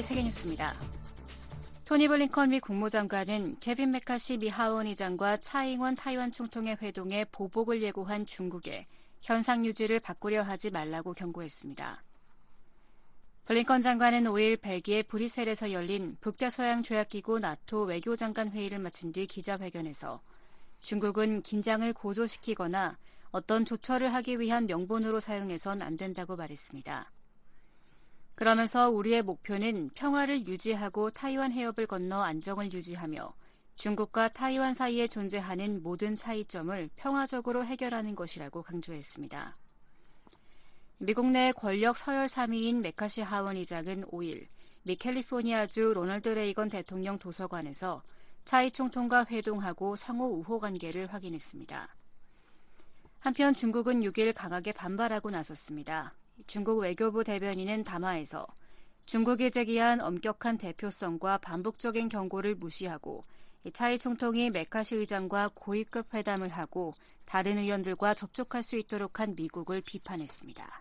세계뉴스입니다. 토니 블링컨 미 국무장관은 케빈 메카시 미 하원 의장과 차잉원 타이완 총통의 회동에 보복을 예고한 중국에 현상 유지를 바꾸려 하지 말라고 경고했습니다. 블링컨 장관은 5일 벨기에 브뤼셀에서 열린 북대서양 조약기구 나토 외교장관 회의를 마친 뒤 기자회견에서 중국은 긴장을 고조시키거나 어떤 조처를 하기 위한 명분으로 사용해선 안 된다고 말했습니다. 그러면서 우리의 목표는 평화를 유지하고 타이완 해협을 건너 안정을 유지하며 중국과 타이완 사이에 존재하는 모든 차이점을 평화적으로 해결하는 것이라고 강조했습니다. 미국 내 권력 서열 3위인 메카시 하원 의장은 5일 미 캘리포니아주 로널드 레이건 대통령 도서관에서 차이 총통과 회동하고 상호 우호 관계를 확인했습니다. 한편 중국은 6일 강하게 반발하고 나섰습니다. 중국 외교부 대변인은 담화에서 중국이 제기한 엄격한 대표성과 반복적인 경고를 무시하고 차이 총통이 메카시 의장과 고위급 회담을 하고 다른 의원들과 접촉할 수 있도록 한 미국을 비판했습니다.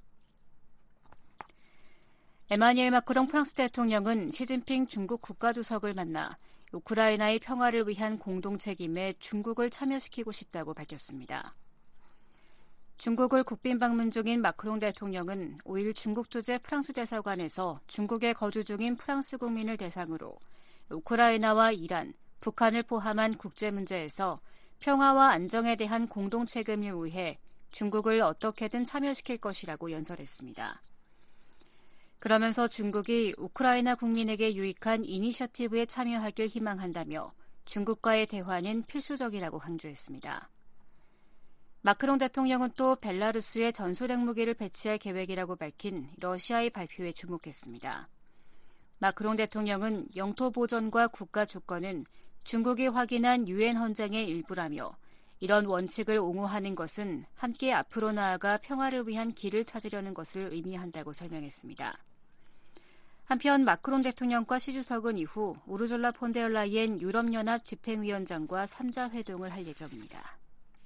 에마뉘엘 마크롱 프랑스 대통령은 시진핑 중국 국가주석을 만나 우크라이나의 평화를 위한 공동 책임에 중국을 참여시키고 싶다고 밝혔습니다. 중국을 국빈 방문 중인 마크롱 대통령은 5일 중국 주재 프랑스 대사관에서 중국에 거주 중인 프랑스 국민을 대상으로 우크라이나와 이란, 북한을 포함한 국제 문제에서 평화와 안정에 대한 공동 책임을 위해 중국을 어떻게든 참여시킬 것이라고 연설했습니다. 그러면서 중국이 우크라이나 국민에게 유익한 이니셔티브에 참여하길 희망한다며 중국과의 대화는 필수적이라고 강조했습니다. 마크롱 대통령은 또 벨라루스에 전술핵 무기를 배치할 계획이라고 밝힌 러시아의 발표에 주목했습니다. 마크롱 대통령은 영토 보전과 국가 주권은 중국이 확인한 유엔 헌장의 일부라며 이런 원칙을 옹호하는 것은 함께 앞으로 나아가 평화를 위한 길을 찾으려는 것을 의미한다고 설명했습니다. 한편 마크롱 대통령과 시 주석은 이후 우르줄라 폰데얼라이엔 유럽연합 집행위원장과 3자 회동을 할 예정입니다.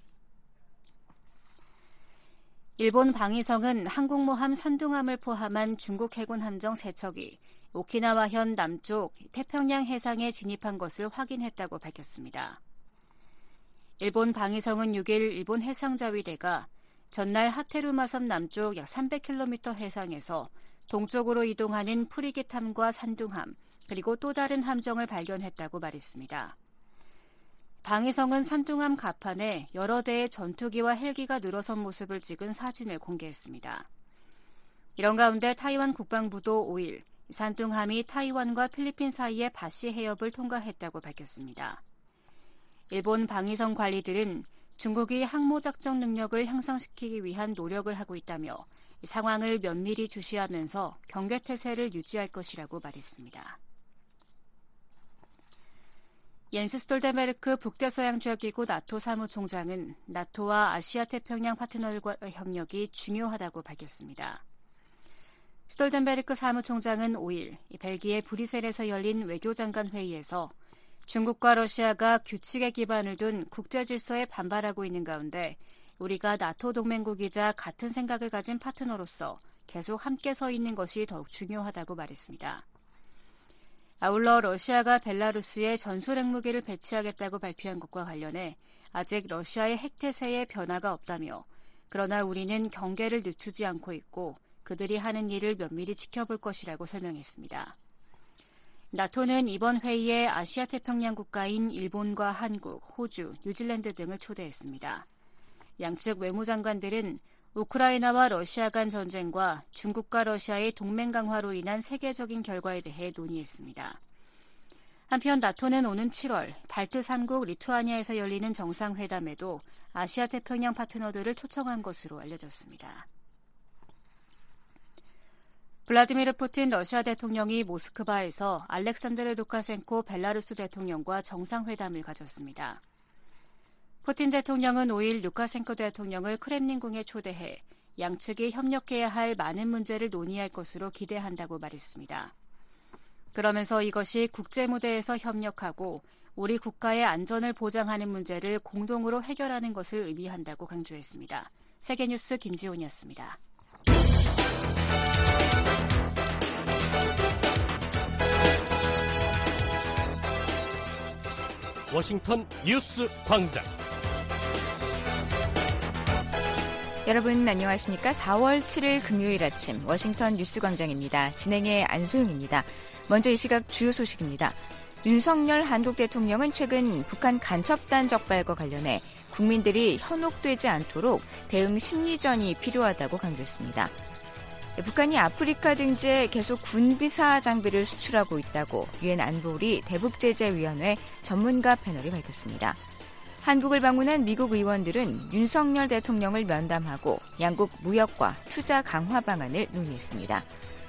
일본 방위성은 항공모함 산둥함을 포함한 중국 해군 함정 3척이 오키나와현 남쪽 태평양 해상에 진입한 것을 확인했다고 밝혔습니다. 일본 방위성은 6일 일본 해상자위대가 전날 하테루마 섬 남쪽 약 300km 해상에서 동쪽으로 이동하는 프리게탐과 산둥함, 그리고 또 다른 함정을 발견했다고 말했습니다. 방위성은 산둥함 갑판에 여러 대의 전투기와 헬기가 늘어선 모습을 찍은 사진을 공개했습니다. 이런 가운데 타이완 국방부도 5일 산둥함이 타이완과 필리핀 사이의 바시 해협을 통과했다고 밝혔습니다. 일본 방위성 관리들은 중국이 항모작전 능력을 향상시키기 위한 노력을 하고 있다며 상황을 면밀히 주시하면서 경계태세를 유지할 것이라고 말했습니다. 옌스 스톨텐베르크 북대서양조약기구 나토 사무총장은 나토와 아시아태평양 파트너들과 협력이 중요하다고 밝혔습니다. 스톨텐베르크 사무총장은 5일 벨기에 브뤼셀에서 열린 외교장관 회의에서 중국과 러시아가 규칙에 기반을 둔 국제질서에 반발하고 있는 가운데 우리가 나토 동맹국이자 같은 생각을 가진 파트너로서 계속 함께 서 있는 것이 더욱 중요하다고 말했습니다. 아울러 러시아가 벨라루스에 전술핵 무기를 배치하겠다고 발표한 것과 관련해 아직 러시아의 핵태세에 변화가 없다며 그러나 우리는 경계를 늦추지 않고 있고 그들이 하는 일을 면밀히 지켜볼 것이라고 설명했습니다. 나토는 이번 회의에 아시아태평양 국가인 일본과 한국, 호주, 뉴질랜드 등을 초대했습니다. 양측 외무장관들은 우크라이나와 러시아 간 전쟁과 중국과 러시아의 동맹 강화로 인한 세계적인 결과에 대해 논의했습니다. 한편 나토는 오는 7월 발트 3국 리투아니아에서 열리는 정상회담에도 아시아태평양 파트너들을 초청한 것으로 알려졌습니다. 블라디미르 푸틴 러시아 대통령이 모스크바에서 알렉산드르 루카센코 벨라루스 대통령과 정상회담을 가졌습니다. 푸틴 대통령은 5일 루카센코 대통령을 크렘린궁에 초대해 양측이 협력해야 할 많은 문제를 논의할 것으로 기대한다고 말했습니다. 그러면서 이것이 국제 무대에서 협력하고 우리 국가의 안전을 보장하는 문제를 공동으로 해결하는 것을 의미한다고 강조했습니다. 세계뉴스 김지훈이었습니다. 워싱턴 뉴스 광장. 여러분 안녕하십니까? 4월 7일 금요일 아침 워싱턴 뉴스 광장입니다. 진행의 안소영입니다. 먼저 이 시각 주요 소식입니다. 윤석열 한국 대통령은 최근 북한 간첩단 적발과 관련해 국민들이 현혹되지 않도록 대응 심리전이 필요하다고 강조했습니다. 북한이 아프리카 등지에 계속 군비사 장비를 수출하고 있다고 유엔 안보리 대북제재위원회 전문가 패널이 밝혔습니다. 한국을 방문한 미국 의원들은 윤석열 대통령을 면담하고 양국 무역과 투자 강화 방안을 논의했습니다.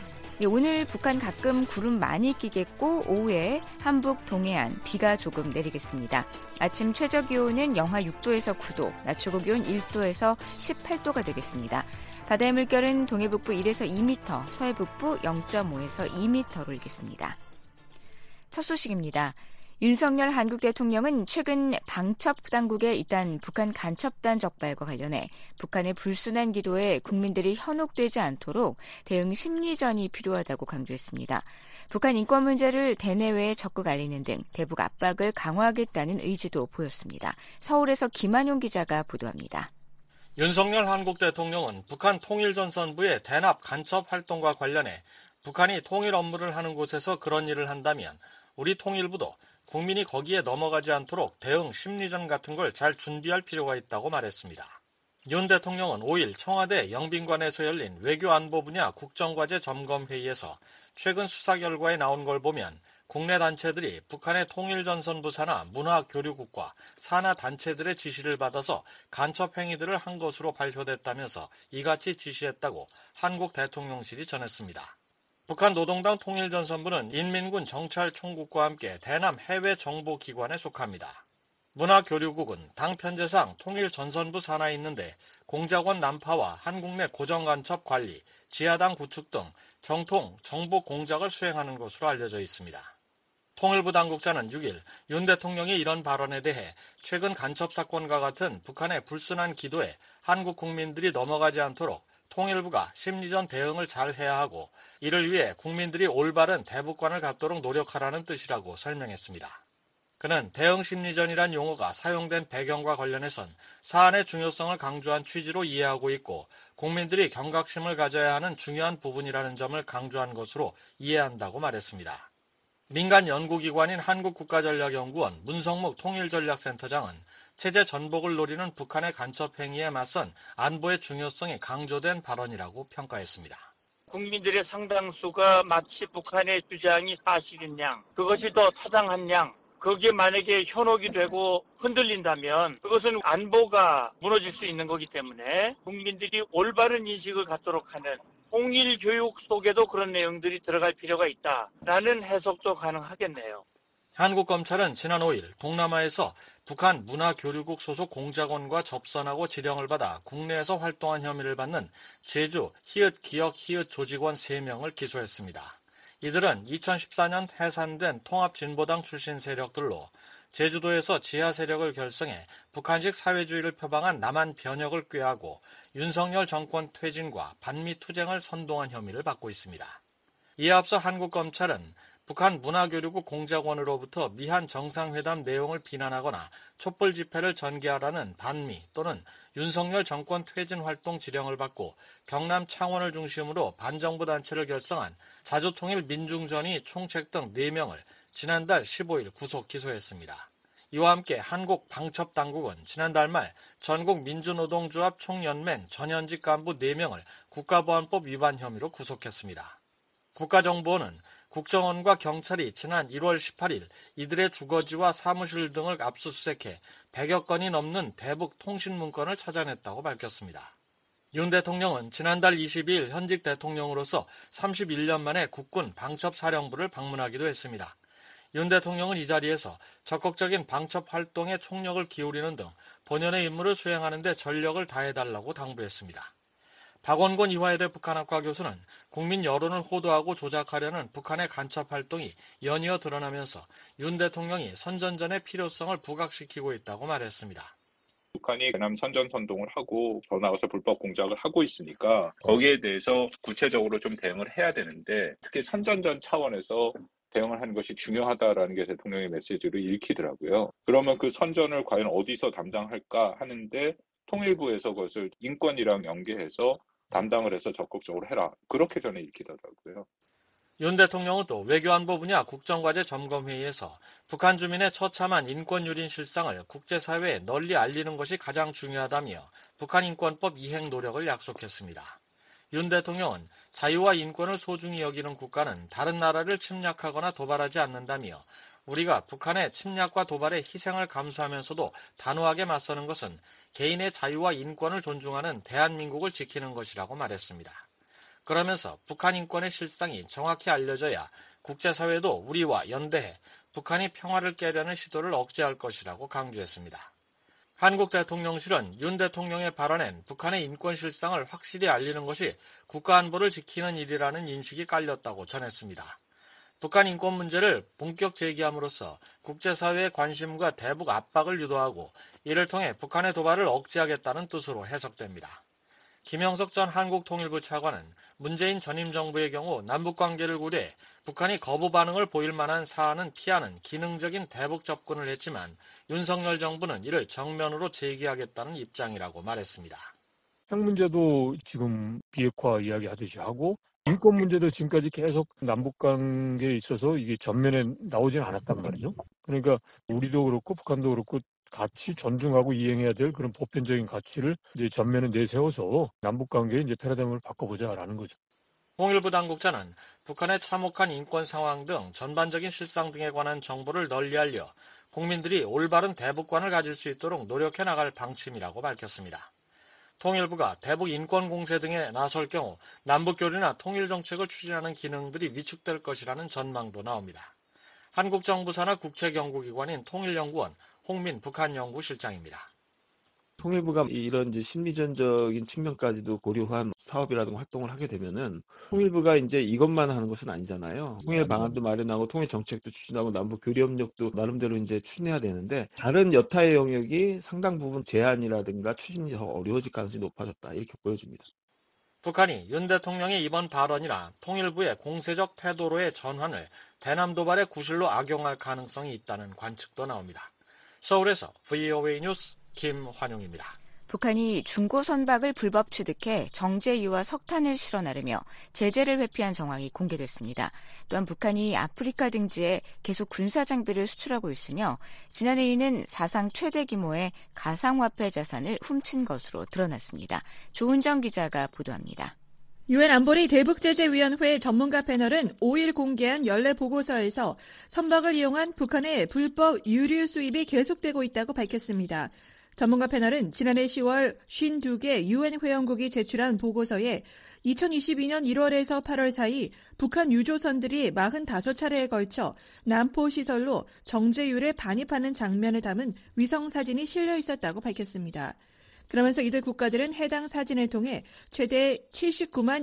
오늘 북한 가끔 구름 많이 끼겠고 오후에 한북 동해안 비가 조금 내리겠습니다. 아침 최저기온은 영하 6도에서 9도, 낮 최고기온 1도에서 18도가 되겠습니다. 바다의 물결은 동해북부 1에서 2m, 서해북부 0.5에서 2m로 일겠습니다. 첫 소식입니다. 윤석열 한국 대통령은 최근 방첩 당국에 잇단 북한 간첩단 적발과 관련해 북한의 불순한 기도에 국민들이 현혹되지 않도록 대응 심리전이 필요하다고 강조했습니다. 북한 인권 문제를 대내외에 적극 알리는 등 대북 압박을 강화하겠다는 의지도 보였습니다. 서울에서 김한용 기자가 보도합니다. 윤석열 한국 대통령은 북한 통일전선부의 대납 간첩 활동과 관련해 북한이 통일 업무를 하는 곳에서 그런 일을 한다면 우리 통일부도 국민이 거기에 넘어가지 않도록 대응 심리전 같은 걸 잘 준비할 필요가 있다고 말했습니다. 윤 대통령은 5일 청와대 영빈관에서 열린 외교안보 분야 국정과제 점검회의에서 최근 수사 결과에 나온 걸 보면 국내 단체들이 북한의 통일전선부 산하 문화교류국과 산하 단체들의 지시를 받아서 간첩 행위들을 한 것으로 발표됐다면서 이같이 지시했다고 한국 대통령실이 전했습니다. 북한 노동당 통일전선부는 인민군 정찰총국과 함께 대남 해외정보기관에 속합니다. 문화교류국은 당 편제상 통일전선부 산하에 있는데 공작원 난파와 한국 내 고정간첩 관리, 지하당 구축 등 정통 정보 공작을 수행하는 것으로 알려져 있습니다. 통일부 당국자는 6일 윤 대통령이 이런 발언에 대해 최근 간첩 사건과 같은 북한의 불순한 기도에 한국 국민들이 넘어가지 않도록 통일부가 심리전 대응을 잘 해야 하고 이를 위해 국민들이 올바른 대북관을 갖도록 노력하라는 뜻이라고 설명했습니다. 그는 대응 심리전이란 용어가 사용된 배경과 관련해선 사안의 중요성을 강조한 취지로 이해하고 있고 국민들이 경각심을 가져야 하는 중요한 부분이라는 점을 강조한 것으로 이해한다고 말했습니다. 민간 연구기관인 한국국가전략연구원 문성묵 통일전략센터장은 체제 전복을 노리는 북한의 간첩 행위에 맞선 안보의 중요성이 강조된 발언이라고 평가했습니다. 국민들의 상당수가 마치 북한의 주장이 사실인 양, 그것이 더 타당한 양, 거기에 만약에 현혹이 되고 흔들린다면 그것은 안보가 무너질 수 있는 거기 때문에 국민들이 올바른 인식을 갖도록 하는 통일 교육 속에도 그런 내용들이 들어갈 필요가 있다라는 해석도 가능하겠네요. 한국 검찰은 지난 5일 동남아에서 북한 문화교류국 소속 공작원과 접선하고 지령을 받아 국내에서 활동한 혐의를 받는 제주 히읗기억 히읗 조직원 3명을 기소했습니다. 이들은 2014년 해산된 통합진보당 출신 세력들로 제주도에서 지하 세력을 결성해 북한식 사회주의를 표방한 남한 변혁을 꾀하고 윤석열 정권 퇴진과 반미 투쟁을 선동한 혐의를 받고 있습니다. 이에 앞서 한국 검찰은 북한 문화교류국 공작원으로부터 미한 정상회담 내용을 비난하거나 촛불 집회를 전개하라는 반미 또는 윤석열 정권 퇴진 활동 지령을 받고 경남 창원을 중심으로 반정부 단체를 결성한 자주통일 민중전이 총책 등 4명을 지난달 15일 구속 기소했습니다. 이와 함께 한국 방첩당국은 지난달 말 전국 민주노동조합 총연맹 전현직 간부 4명을 국가보안법 위반 혐의로 구속했습니다. 국가정보원은 국정원과 경찰이 지난 1월 18일 이들의 주거지와 사무실 등을 압수수색해 100여 건이 넘는 대북 통신 문건을 찾아냈다고 밝혔습니다. 윤 대통령은 지난달 22일 현직 대통령으로서 31년 만에 국군 방첩사령부를 방문하기도 했습니다. 윤 대통령은 이 자리에서 적극적인 방첩 활동에 총력을 기울이는 등 본연의 임무를 수행하는 데 전력을 다해달라고 당부했습니다. 박원곤 이화여대 북한학과 교수는 국민 여론을 호도하고 조작하려는 북한의 간첩 활동이 연이어 드러나면서 윤 대통령이 선전전의 필요성을 부각시키고 있다고 말했습니다. 북한이 대남 선전선동을 하고 더 나아가서 불법 공작을 하고 있으니까 거기에 대해서 구체적으로 좀 대응을 해야 되는데 특히 선전전 차원에서 대응을 하는 것이 중요하다라는 게 대통령의 메시지로 읽히더라고요. 그러면 그 선전을 과연 어디서 담당할까 하는데 통일부에서 그것을 인권이랑 연계해서 담당을 해서 적극적으로 해라. 그렇게 저는 읽히더라고요. 윤 대통령은 또 외교안보 분야 국정과제 점검회의에서 북한 주민의 처참한 인권유린 실상을 국제사회에 널리 알리는 것이 가장 중요하다며 북한인권법 이행 노력을 약속했습니다. 윤 대통령은 자유와 인권을 소중히 여기는 국가는 다른 나라를 침략하거나 도발하지 않는다며 우리가 북한의 침략과 도발에 희생을 감수하면서도 단호하게 맞서는 것은 개인의 자유와 인권을 존중하는 대한민국을 지키는 것이라고 말했습니다. 그러면서 북한 인권의 실상이 정확히 알려져야 국제사회도 우리와 연대해 북한이 평화를 깨려는 시도를 억제할 것이라고 강조했습니다. 한국 대통령실은 윤 대통령의 발언엔 북한의 인권 실상을 확실히 알리는 것이 국가안보를 지키는 일이라는 인식이 깔렸다고 전했습니다. 북한 인권 문제를 본격 제기함으로써 국제사회의 관심과 대북 압박을 유도하고 이를 통해 북한의 도발을 억제하겠다는 뜻으로 해석됩니다. 김영석 전 한국통일부 차관은 문재인 전임 정부의 경우 남북관계를 고려해 북한이 거부 반응을 보일 만한 사안은 피하는 기능적인 대북 접근을 했지만 윤석열 정부는 이를 정면으로 제기하겠다는 입장이라고 말했습니다. 핵 문제도 지금 비핵화 이야기하듯이 하고 인권 문제도 지금까지 계속 남북관계에 있어서 이게 전면에 나오지는 않았단 말이죠. 그러니까 우리도 그렇고 북한도 그렇고 같이 존중하고 이행해야 될 그런 보편적인 가치를 이제 전면에 내세워서 남북관계의 이제 패러다임을 바꿔보자라는 거죠. 통일부 당국자는 북한의 참혹한 인권 상황 등 전반적인 실상 등에 관한 정보를 널리 알려 국민들이 올바른 대북관을 가질 수 있도록 노력해 나갈 방침이라고 밝혔습니다. 통일부가 대북 인권 공세 등에 나설 경우 남북교류나 통일정책을 추진하는 기능들이 위축될 것이라는 전망도 나옵니다. 한국정부사나 국책연구기관인 통일연구원 홍민 북한연구실장입니다. 통일부가 이런 이제 심리전적인 측면까지도 고려한 사업이라든가 활동을 하게 되면은 통일부가 이제 이것만 하는 것은 아니잖아요. 통일 방안도 마련하고 통일 정책도 추진하고 남북 교류 협력도 나름대로 이제 추진해야 되는데 다른 여타의 영역이 상당 부분 제한이라든가 추진이 더 어려워질 가능성이 높아졌다 이렇게 보여집니다. 북한이 윤 대통령의 이번 발언이나 통일부의 공세적 태도로의 전환을 대남 도발의 구실로 악용할 가능성이 있다는 관측도 나옵니다. 서울에서 VOA 뉴스 김환용입니다. 북한이 중고 선박을 불법 취득해 정제유와 석탄을 실어 나르며 제재를 회피한 정황이 공개됐습니다. 또한 북한이 아프리카 등지에 계속 군사 장비를 수출하고 있으며 지난해에는 사상 최대 규모의 가상화폐 자산을 훔친 것으로 드러났습니다. 조은정 기자가 보도합니다. 유엔 안보리 대북제재위원회 전문가 패널은 5일 공개한 연례 보고서에서 선박을 이용한 북한의 불법 유류 수입이 계속되고 있다고 밝혔습니다. 전문가 패널은 지난해 10월 52개 유엔 회원국이 제출한 보고서에 2022년 1월에서 8월 사이 북한 유조선들이 45차례에 걸쳐 남포시설로 정제유를 반입하는 장면을 담은 위성사진이 실려 있었다고 밝혔습니다. 그러면서 이들 국가들은 해당 사진을 통해 최대 79만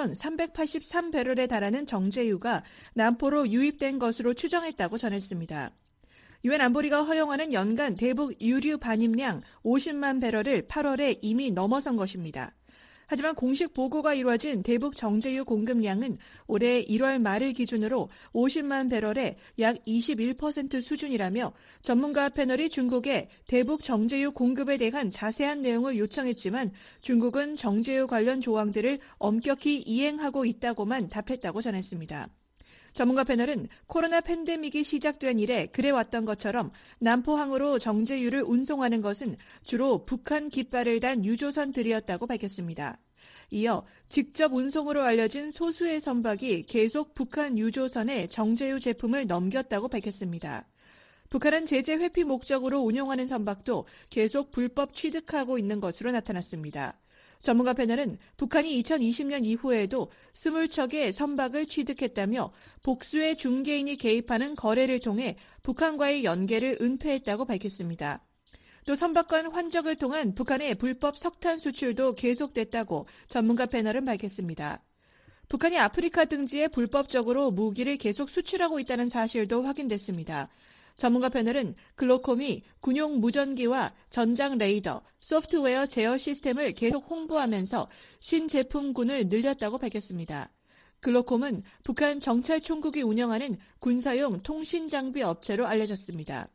2,383배럴에 달하는 정제유가 남포로 유입된 것으로 추정했다고 전했습니다. 유엔 안보리가 허용하는 연간 대북 유류 반입량 50만 배럴을 8월에 이미 넘어선 것입니다. 하지만 공식 보고가 이루어진 대북 정제유 공급량은 올해 1월 말을 기준으로 50만 배럴의 약 21% 수준이라며 전문가 패널이 중국에 대북 정제유 공급에 대한 자세한 내용을 요청했지만 중국은 정제유 관련 조항들을 엄격히 이행하고 있다고만 답했다고 전했습니다. 전문가 패널은 코로나 팬데믹이 시작된 이래 그래왔던 것처럼 남포항으로 정제유를 운송하는 것은 주로 북한 깃발을 단 유조선들이었다고 밝혔습니다. 이어 직접 운송으로 알려진 소수의 선박이 계속 북한 유조선에 정제유 제품을 넘겼다고 밝혔습니다. 북한은 제재 회피 목적으로 운용하는 선박도 계속 불법 취득하고 있는 것으로 나타났습니다. 전문가 패널은 북한이 2020년 이후에도 20척의 선박을 취득했다며 복수의 중개인이 개입하는 거래를 통해 북한과의 연계를 은폐했다고 밝혔습니다. 또 선박 간 환적을 통한 북한의 불법 석탄 수출도 계속됐다고 전문가 패널은 밝혔습니다. 북한이 아프리카 등지에 불법적으로 무기를 계속 수출하고 있다는 사실도 확인됐습니다. 전문가 패널은 글로콤이 군용 무전기와 전장 레이더, 소프트웨어 제어 시스템을 계속 홍보하면서 신제품군을 늘렸다고 밝혔습니다. 글로콤은 북한 정찰총국이 운영하는 군사용 통신장비 업체로 알려졌습니다.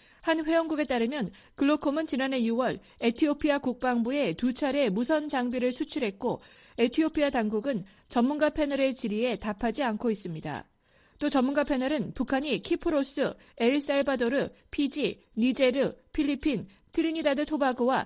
한 회원국에 따르면 글로콤은 지난해 6월 에티오피아 국방부에 2차례 무선 장비를 수출했고 에티오피아 당국은 전문가 패널의 질의에 답하지 않고 있습니다. 또 전문가 패널은 북한이 키프로스, 엘살바도르, 피지, 니제르, 필리핀, 트리니다드 토바고와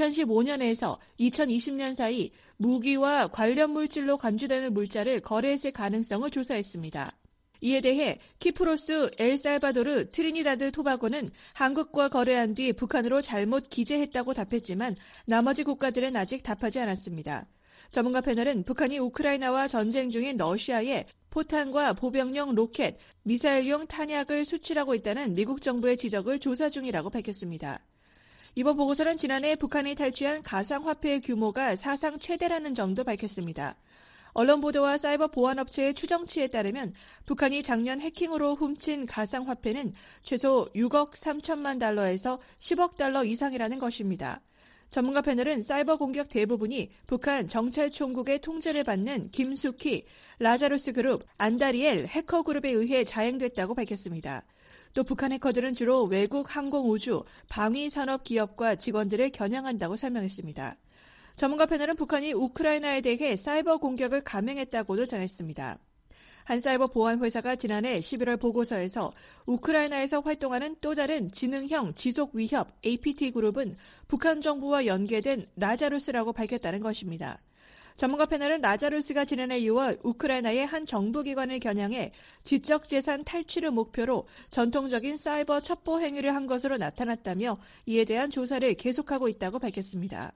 2015년에서 2020년 사이 무기와 관련 물질로 간주되는 물자를 거래했을 가능성을 조사했습니다. 이에 대해 키프로스, 엘살바도르, 트리니다드 토바고는 한국과 거래한 뒤 북한으로 잘못 기재했다고 답했지만 나머지 국가들은 아직 답하지 않았습니다. 전문가 패널은 북한이 우크라이나와 전쟁 중인 러시아에 포탄과 보병용 로켓, 미사일용 탄약을 수출하고 있다는 미국 정부의 지적을 조사 중이라고 밝혔습니다. 이번 보고서는 지난해 북한이 탈취한 가상화폐의 규모가 사상 최대라는 점도 밝혔습니다. 언론 보도와 사이버 보안업체의 추정치에 따르면 북한이 작년 해킹으로 훔친 가상화폐는 최소 6억 3천만 달러에서 10억 달러 이상이라는 것입니다. 전문가 패널은 사이버 공격 대부분이 북한 정찰총국의 통제를 받는 김숙희, 라자루스 그룹, 안다리엘 해커 그룹에 의해 자행됐다고 밝혔습니다. 또 북한 해커들은 주로 외국 항공우주, 방위산업 기업과 직원들을 겨냥한다고 설명했습니다. 전문가 패널은 북한이 우크라이나에 대해 사이버 공격을 감행했다고도 전했습니다. 한 사이버 보안 회사가 지난해 11월 보고서에서 우크라이나에서 활동하는 또 다른 지능형 지속 위협 APT 그룹은 북한 정부와 연계된 라자루스라고 밝혔다는 것입니다. 전문가 패널은 라자루스가 지난해 6월 우크라이나의 한 정부기관을 겨냥해 지적재산 탈취를 목표로 전통적인 사이버 첩보 행위를 한 것으로 나타났다며 이에 대한 조사를 계속하고 있다고 밝혔습니다.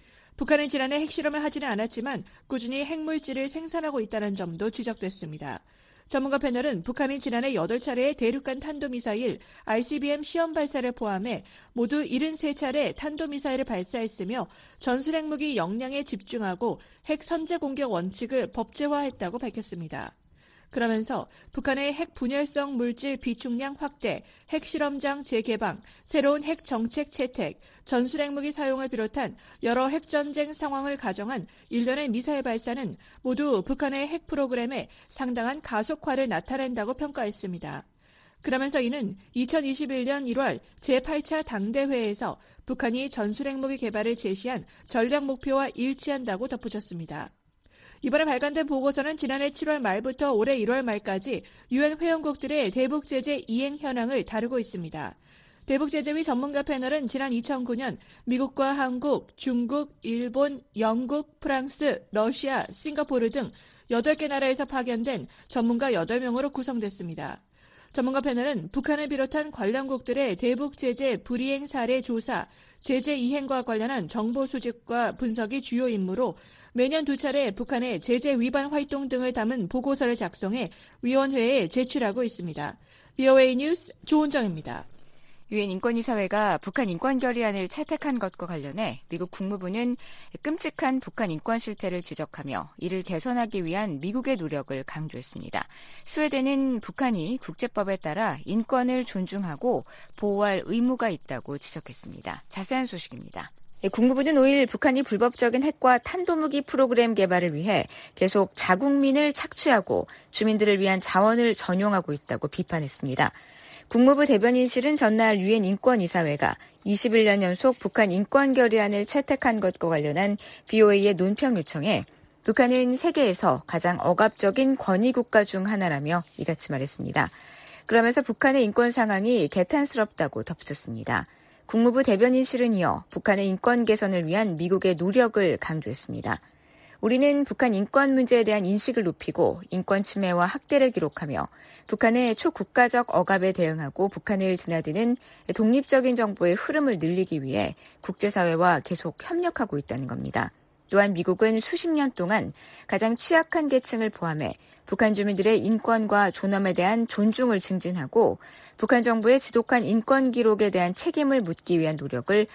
북한은 지난해 핵실험을 하지는 않았지만 꾸준히 핵물질을 생산하고 있다는 점도 지적됐습니다. 전문가 패널은 북한이 지난해 8차례의 대륙간 탄도미사일 ICBM 시험 발사를 포함해 모두 73차례 탄도미사일을 발사했으며 전술핵무기 역량에 집중하고 핵 선제 공격 원칙을 법제화했다고 밝혔습니다. 그러면서 북한의 핵 분열성 물질 비축량 확대, 핵실험장 재개방, 새로운 핵 정책 채택, 전술핵무기 사용을 비롯한 여러 핵전쟁 상황을 가정한 일련의 미사일 발사는 모두 북한의 핵 프로그램에 상당한 가속화를 나타낸다고 평가했습니다. 그러면서 이는 2021년 1월 제8차 당대회에서 북한이 전술핵무기 개발을 제시한 전략 목표와 일치한다고 덧붙였습니다. 이번에 발간된 보고서는 지난해 7월 말부터 올해 1월 말까지 유엔 회원국들의 대북 제재 이행 현황을 다루고 있습니다. 대북 제재위 전문가 패널은 지난 2009년 미국과 한국, 중국, 일본, 영국, 프랑스, 러시아, 싱가포르 등 8개 나라에서 파견된 전문가 8명으로 구성됐습니다. 전문가 패널은 북한을 비롯한 관련국들의 대북 제재 불이행 사례 조사, 제재 이행과 관련한 정보 수집과 분석이 주요 임무로 매년 2차례 북한의 제재 위반 활동 등을 담은 보고서를 작성해 위원회에 제출하고 있습니다. VOA 뉴스 조은정입니다. 유엔 인권이사회가 북한 인권 결의안을 채택한 것과 관련해 미국 국무부는 끔찍한 북한 인권 실태를 지적하며 이를 개선하기 위한 미국의 노력을 강조했습니다. 스웨덴은 북한이 국제법에 따라 인권을 존중하고 보호할 의무가 있다고 지적했습니다. 자세한 소식입니다. 국무부는 5일 북한이 불법적인 핵과 탄도무기 프로그램 개발을 위해 계속 자국민을 착취하고 주민들을 위한 자원을 전용하고 있다고 비판했습니다. 국무부 대변인실은 전날 유엔 인권이사회가 21년 연속 북한 인권 결의안을 채택한 것과 관련한 BOA의 논평 요청에 북한은 세계에서 가장 억압적인 권위국가 중 하나라며 이같이 말했습니다. 그러면서 북한의 인권 상황이 개탄스럽다고 덧붙였습니다. 국무부 대변인실은 이어 북한의 인권 개선을 위한 미국의 노력을 강조했습니다. 우리는 북한 인권 문제에 대한 인식을 높이고 인권 침해와 학대를 기록하며 북한의 초국가적 억압에 대응하고 북한을 드나드는 독립적인 정부의 흐름을 늘리기 위해 국제사회와 계속 협력하고 있다는 겁니다. 또한 미국은 수십 년 동안 가장 취약한 계층을 포함해 북한 주민들의 인권과 존엄에 대한 존중을 증진하고 북한 정부의 지독한 인권 기록에 대한 책임을 묻기 위한 노력을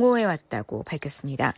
옹호해왔다고 밝혔습니다.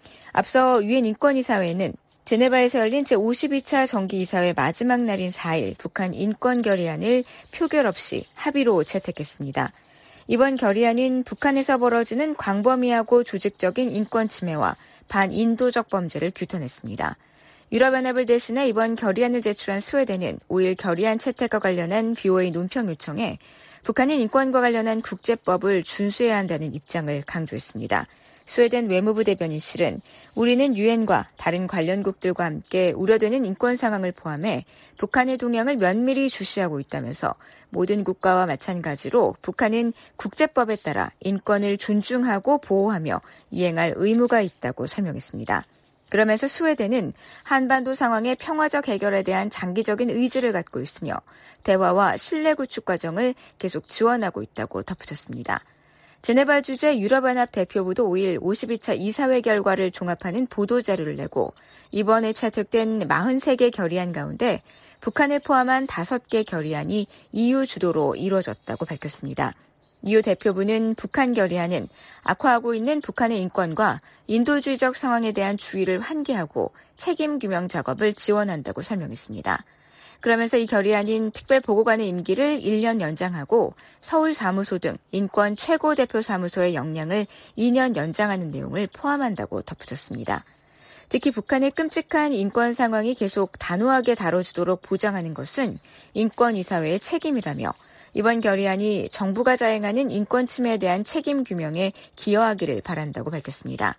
앞서 유엔 인권이사회는 제네바에서 열린 제52차 정기이사회 마지막 날인 4일 북한 인권 결의안을 표결 없이 합의로 채택했습니다. 이번 결의안은 북한에서 벌어지는 광범위하고 조직적인 인권 침해와 반인도적 범죄를 규탄했습니다. 유럽연합을 대신해 이번 결의안을 제출한 스웨덴은 5일 결의안 채택과 관련한 BOA 논평 요청에 북한은 인권과 관련한 국제법을 준수해야 한다는 입장을 강조했습니다. 스웨덴 외무부 대변인 실은 우리는 유엔과 다른 관련국들과 함께 우려되는 인권 상황을 포함해 북한의 동향을 면밀히 주시하고 있다면서 모든 국가와 마찬가지로 북한은 국제법에 따라 인권을 존중하고 보호하며 이행할 의무가 있다고 설명했습니다. 그러면서 스웨덴은 한반도 상황의 평화적 해결에 대한 장기적인 의지를 갖고 있으며 대화와 신뢰 구축 과정을 계속 지원하고 있다고 덧붙였습니다. 제네바 주재 유럽연합 대표부도 5일 52차 이사회 결과를 종합하는 보도자료를 내고 이번에 채택된 43개 결의안 가운데 북한을 포함한 5개 결의안이 EU 주도로 이루어졌다고 밝혔습니다. EU 대표부는 북한 결의안은 악화하고 있는 북한의 인권과 인도주의적 상황에 대한 주의를 환기하고 책임 규명 작업을 지원한다고 설명했습니다. 그러면서 이 결의안인 특별보고관의 임기를 1년 연장하고 서울 사무소 등 인권 최고 대표 사무소의 역량을 2년 연장하는 내용을 포함한다고 덧붙였습니다. 특히 북한의 끔찍한 인권 상황이 계속 단호하게 다뤄지도록 보장하는 것은 인권이사회의 책임이라며 이번 결의안이 정부가 자행하는 인권 침해에 대한 책임 규명에 기여하기를 바란다고 밝혔습니다.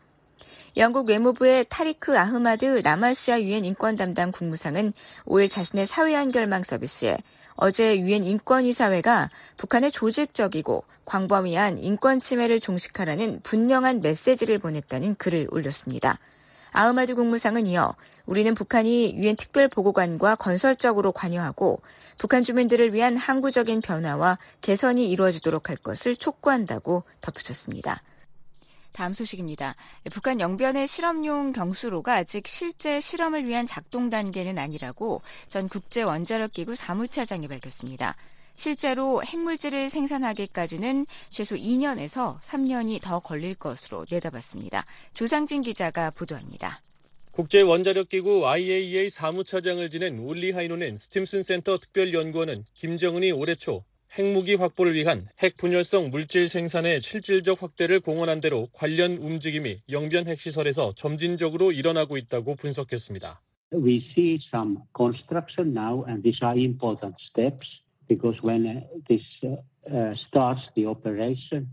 영국 외무부의 타리크 아흐마드 남아시아 유엔 인권 담당 국무상은 5일 자신의 사회 연결망 서비스에 어제 유엔 인권이사회가 북한의 조직적이고 광범위한 인권 침해를 종식하라는 분명한 메시지를 보냈다는 글을 올렸습니다. 아흐마드 국무상은 이어 우리는 북한이 유엔 특별보고관과 건설적으로 관여하고 북한 주민들을 위한 항구적인 변화와 개선이 이루어지도록 할 것을 촉구한다고 덧붙였습니다. 다음 소식입니다. 북한 영변의 실험용 경수로가 아직 실제 실험을 위한 작동 단계는 아니라고 전 국제원자력기구 사무차장이 밝혔습니다. 실제로 핵물질을 생산하기까지는 최소 2년에서 3년이 더 걸릴 것으로 내다봤습니다. 조상진 기자가 보도합니다. 국제원자력기구 IAEA 사무차장을 지낸 울리 하이노넨 스팀슨 센터 특별연구원은 김정은이 올해 초 핵무기 확보를 위한 핵분열성 물질 생산의 실질적 확대를 공언한 대로 관련 움직임이 영변 핵시설에서 점진적으로 일어나고 있다고 분석했습니다. We see some construction now and these are important steps because when this starts the operation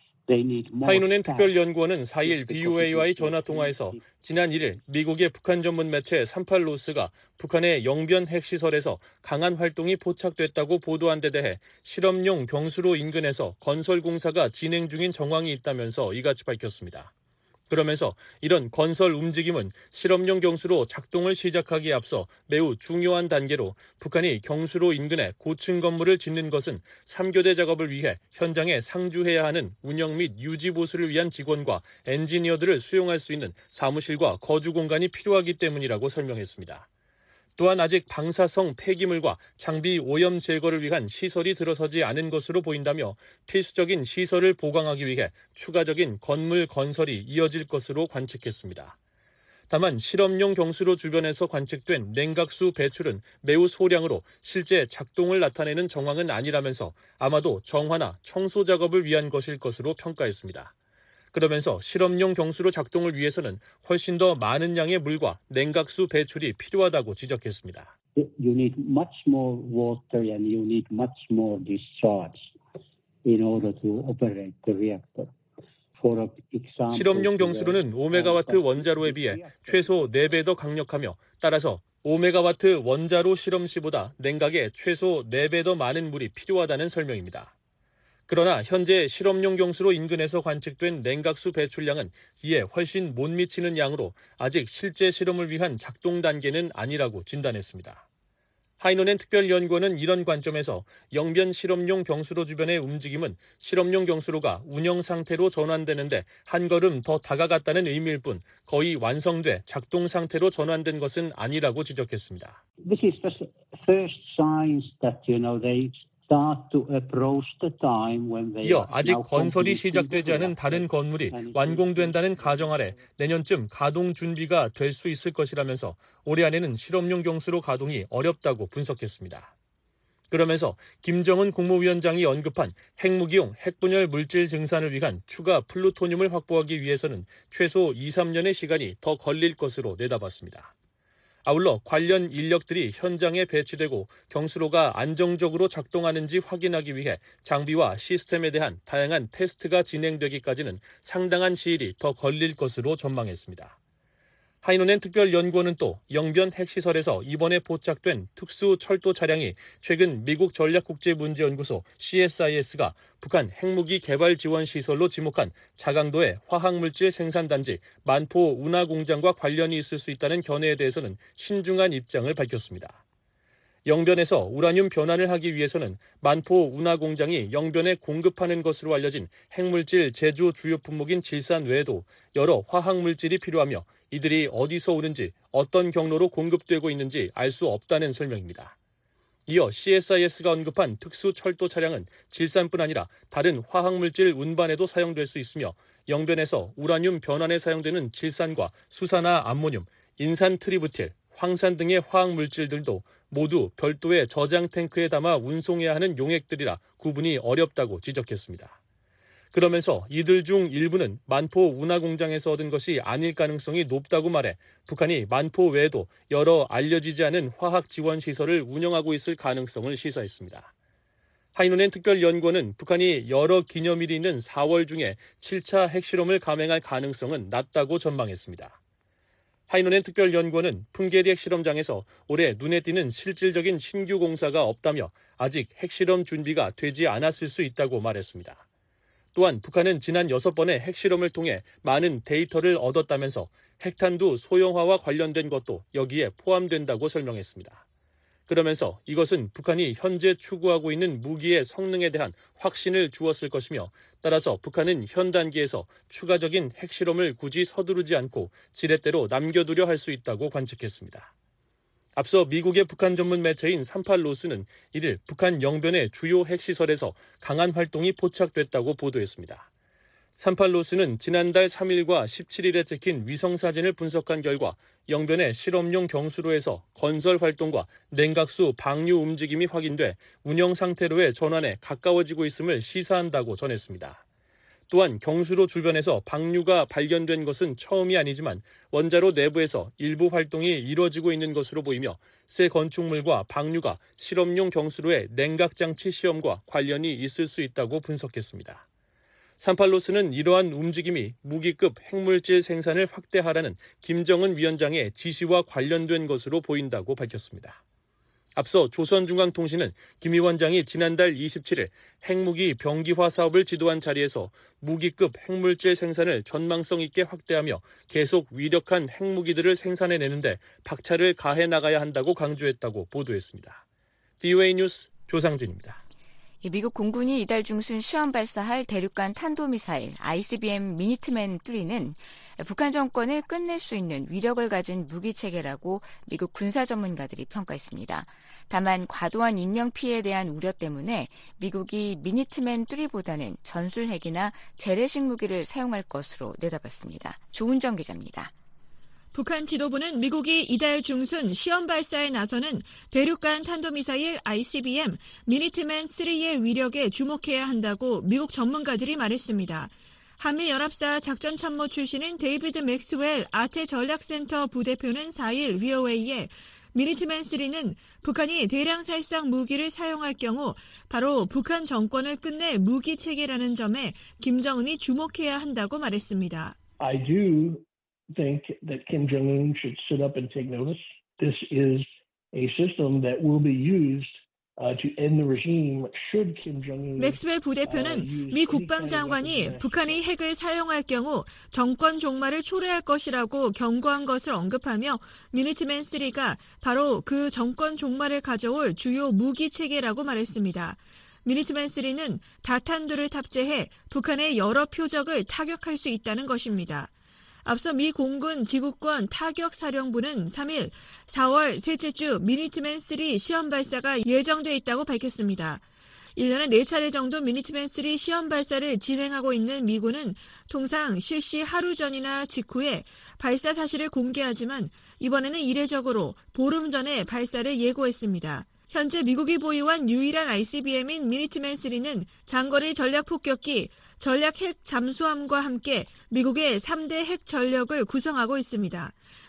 하이노넨 특별연구원은 4일 BOA와의 전화통화에서 지난 1일 미국의 북한 전문 매체 38로스가 북한의 영변 핵시설에서 강한 활동이 포착됐다고 보도한 데 대해 실험용 경수로 인근에서 건설 공사가 진행 중인 정황이 있다면서 이같이 밝혔습니다. 그러면서 이런 건설 움직임은 실험용 경수로 작동을 시작하기에 앞서 매우 중요한 단계로 북한이 경수로 인근에 고층 건물을 짓는 것은 3교대 작업을 위해 현장에 상주해야 하는 운영 및 유지 보수를 위한 직원과 엔지니어들을 수용할 수 있는 사무실과 거주 공간이 필요하기 때문이라고 설명했습니다. 또한 아직 방사성 폐기물과 장비 오염 제거를 위한 시설이 들어서지 않은 것으로 보인다며 필수적인 시설을 보강하기 위해 추가적인 건물 건설이 이어질 것으로 관측했습니다. 다만 실험용 경수로 주변에서 관측된 냉각수 배출은 매우 소량으로 실제 작동을 나타내는 정황은 아니라면서 아마도 정화나 청소 작업을 위한 것일 것으로 평가했습니다. 그러면서 실험용 경수로 작동을 위해서는 훨씬 더 많은 양의 물과 냉각수 배출이 필요하다고 지적했습니다. You need much more water and you need much more discharge in order to operate the reactor. 실험용 경수로는 5메가와트 원자로에 비해 최소 4배 더 강력하며 따라서 5메가와트 원자로 실험 시보다 냉각에 최소 4배 더 많은 물이 필요하다는 설명입니다. 그러나 현재 실험용 경수로 인근에서 관측된 냉각수 배출량은 이에 훨씬 못 미치는 양으로 아직 실제 실험을 위한 작동 단계는 아니라고 진단했습니다. 하이노넨 특별연구원은 이런 관점에서 영변 실험용 경수로 주변의 움직임은 실험용 경수로가 운영 상태로 전환되는데 한 걸음 더 다가갔다는 의미일 뿐 거의 완성돼 작동 상태로 전환된 것은 아니라고 지적했습니다. This is the first signs that they 이어 아직 건설이 시작되지 않은 다른 건물이 완공된다는 가정 아래 내년쯤 가동 준비가 될 수 있을 것이라면서 올해 안에는 실험용 경수로 가동이 어렵다고 분석했습니다. 그러면서 김정은 국무위원장이 언급한 핵무기용 핵분열 물질 증산을 위한 추가 플루토늄을 확보하기 위해서는 최소 2-3년의 시간이 더 걸릴 것으로 내다봤습니다. 아울러 관련 인력들이 현장에 배치되고 경수로가 안정적으로 작동하는지 확인하기 위해 장비와 시스템에 대한 다양한 테스트가 진행되기까지는 상당한 시일이 더 걸릴 것으로 전망했습니다. 하이노넨 특별연구원은 또 영변 핵시설에서 이번에 포착된 특수 철도 차량이 최근 미국 전략국제문제연구소 CSIS가 북한 핵무기 개발 지원 시설로 지목한 자강도의 화학물질 생산단지 만포 운하공장과 관련이 있을 수 있다는 견해에 대해서는 신중한 입장을 밝혔습니다. 영변에서 우라늄 변환을 하기 위해서는 만포 운하공장이 영변에 공급하는 것으로 알려진 핵물질 제조 주요 품목인 질산 외에도 여러 화학물질이 필요하며 이들이 어디서 오는지 어떤 경로로 공급되고 있는지 알 수 없다는 설명입니다. 이어 CSIS가 언급한 특수 철도 차량은 질산뿐 아니라 다른 화학물질 운반에도 사용될 수 있으며 영변에서 우라늄 변환에 사용되는 질산과 수산화 암모늄, 인산 트리부틸, 황산 등의 화학물질들도 모두 별도의 저장 탱크에 담아 운송해야 하는 용액들이라 구분이 어렵다고 지적했습니다. 그러면서 이들 중 일부는 만포 운하공장에서 얻은 것이 아닐 가능성이 높다고 말해 북한이 만포 외에도 여러 알려지지 않은 화학 지원 시설을 운영하고 있을 가능성을 시사했습니다. 하이노넨 특별연구원은 북한이 여러 기념일이 있는 4월 중에 7차 핵실험을 감행할 가능성은 낮다고 전망했습니다. 하이노넨 특별연구원은 풍계리 핵실험장에서 올해 눈에 띄는 실질적인 신규 공사가 없다며 아직 핵실험 준비가 되지 않았을 수 있다고 말했습니다. 또한 북한은 지난 6번의 핵실험을 통해 많은 데이터를 얻었다면서 핵탄두 소형화와 관련된 것도 여기에 포함된다고 설명했습니다. 그러면서 이것은 북한이 현재 추구하고 있는 무기의 성능에 대한 확신을 주었을 것이며 따라서 북한은 현 단계에서 추가적인 핵실험을 굳이 서두르지 않고 지렛대로 남겨두려 할 수 있다고 관측했습니다. 앞서 미국의 북한 전문 매체인 38로스는 이를 북한 영변의 주요 핵시설에서 강한 활동이 포착됐다고 보도했습니다. 38로스는 지난달 3일과 17일에 찍힌 위성사진을 분석한 결과 영변의 실험용 경수로에서 건설 활동과 냉각수 방류 움직임이 확인돼 운영 상태로의 전환에 가까워지고 있음을 시사한다고 전했습니다. 또한 경수로 주변에서 방류가 발견된 것은 처음이 아니지만 원자로 내부에서 일부 활동이 이루어지고 있는 것으로 보이며 새 건축물과 방류가 실험용 경수로의 냉각장치 시험과 관련이 있을 수 있다고 분석했습니다. 38로스는 이러한 움직임이 무기급 핵물질 생산을 확대하라는 김정은 위원장의 지시와 관련된 것으로 보인다고 밝혔습니다. 앞서 조선중앙통신은 김 위원장이 지난달 27일 핵무기 병기화 사업을 지도한 자리에서 무기급 핵물질 생산을 전망성 있게 확대하며 계속 위력한 핵무기들을 생산해내는데 박차를 가해 나가야 한다고 강조했다고 보도했습니다. DOA 뉴스 조상진입니다. 미국 공군이 이달 중순 시험 발사할 대륙간 탄도미사일 ICBM 미니트맨 3는 북한 정권을 끝낼 수 있는 위력을 가진 무기체계라고 미국 군사 전문가들이 평가했습니다. 다만 과도한 인명피해에 대한 우려 때문에 미국이 미니트맨 3보다는 전술핵이나 재래식 무기를 사용할 것으로 내다봤습니다. 조은정 기자입니다. 북한 지도부는 미국이 이달 중순 시험 발사에 나서는 대륙간 탄도미사일 ICBM 미니트맨 3의 위력에 주목해야 한다고 미국 전문가들이 말했습니다. 한미연합사 작전참모 출신인 데이비드 맥스웰 아태 전략센터 부대표는 4일 VOA에 미니트맨 3는 북한이 대량 살상 무기를 사용할 경우 바로 북한 정권을 끝낼 무기 체계라는 점에 김정은이 주목해야 한다고 말했습니다. I do think that Kim Jong-un should sit up and take notice. This is a system that will be used to end the regime should Kim Jong-un. 맥스웰 부대표는 미 국방장관이 북한이 핵을 사용할 경우 정권 종말을 초래할 것이라고 경고한 것을 언급하며 미니트맨 3가 바로 그 정권 종말을 가져올 주요 무기 체계라고 말했습니다. 미니트맨 3는 다탄두를 탑재해 북한의 여러 표적을 타격할 수 있다는 것입니다. 앞서 미 공군 지구권 타격사령부는 3일 4월 셋째 주 미니트맨 3 시험 발사가 예정돼 있다고 밝혔습니다. 1년에 4차례 정도 미니트맨 3 시험 발사를 진행하고 있는 미군은 통상 실시 하루 전이나 직후에 발사 사실을 공개하지만 이번에는 이례적으로 보름 전에 발사를 예고했습니다. 현재 미국이 보유한 유일한 ICBM인 미니트맨 3는 장거리 전략폭격기, 전략 핵 잠수함과 함께 미국의 3대 핵 전력을 구성하고 있습니다.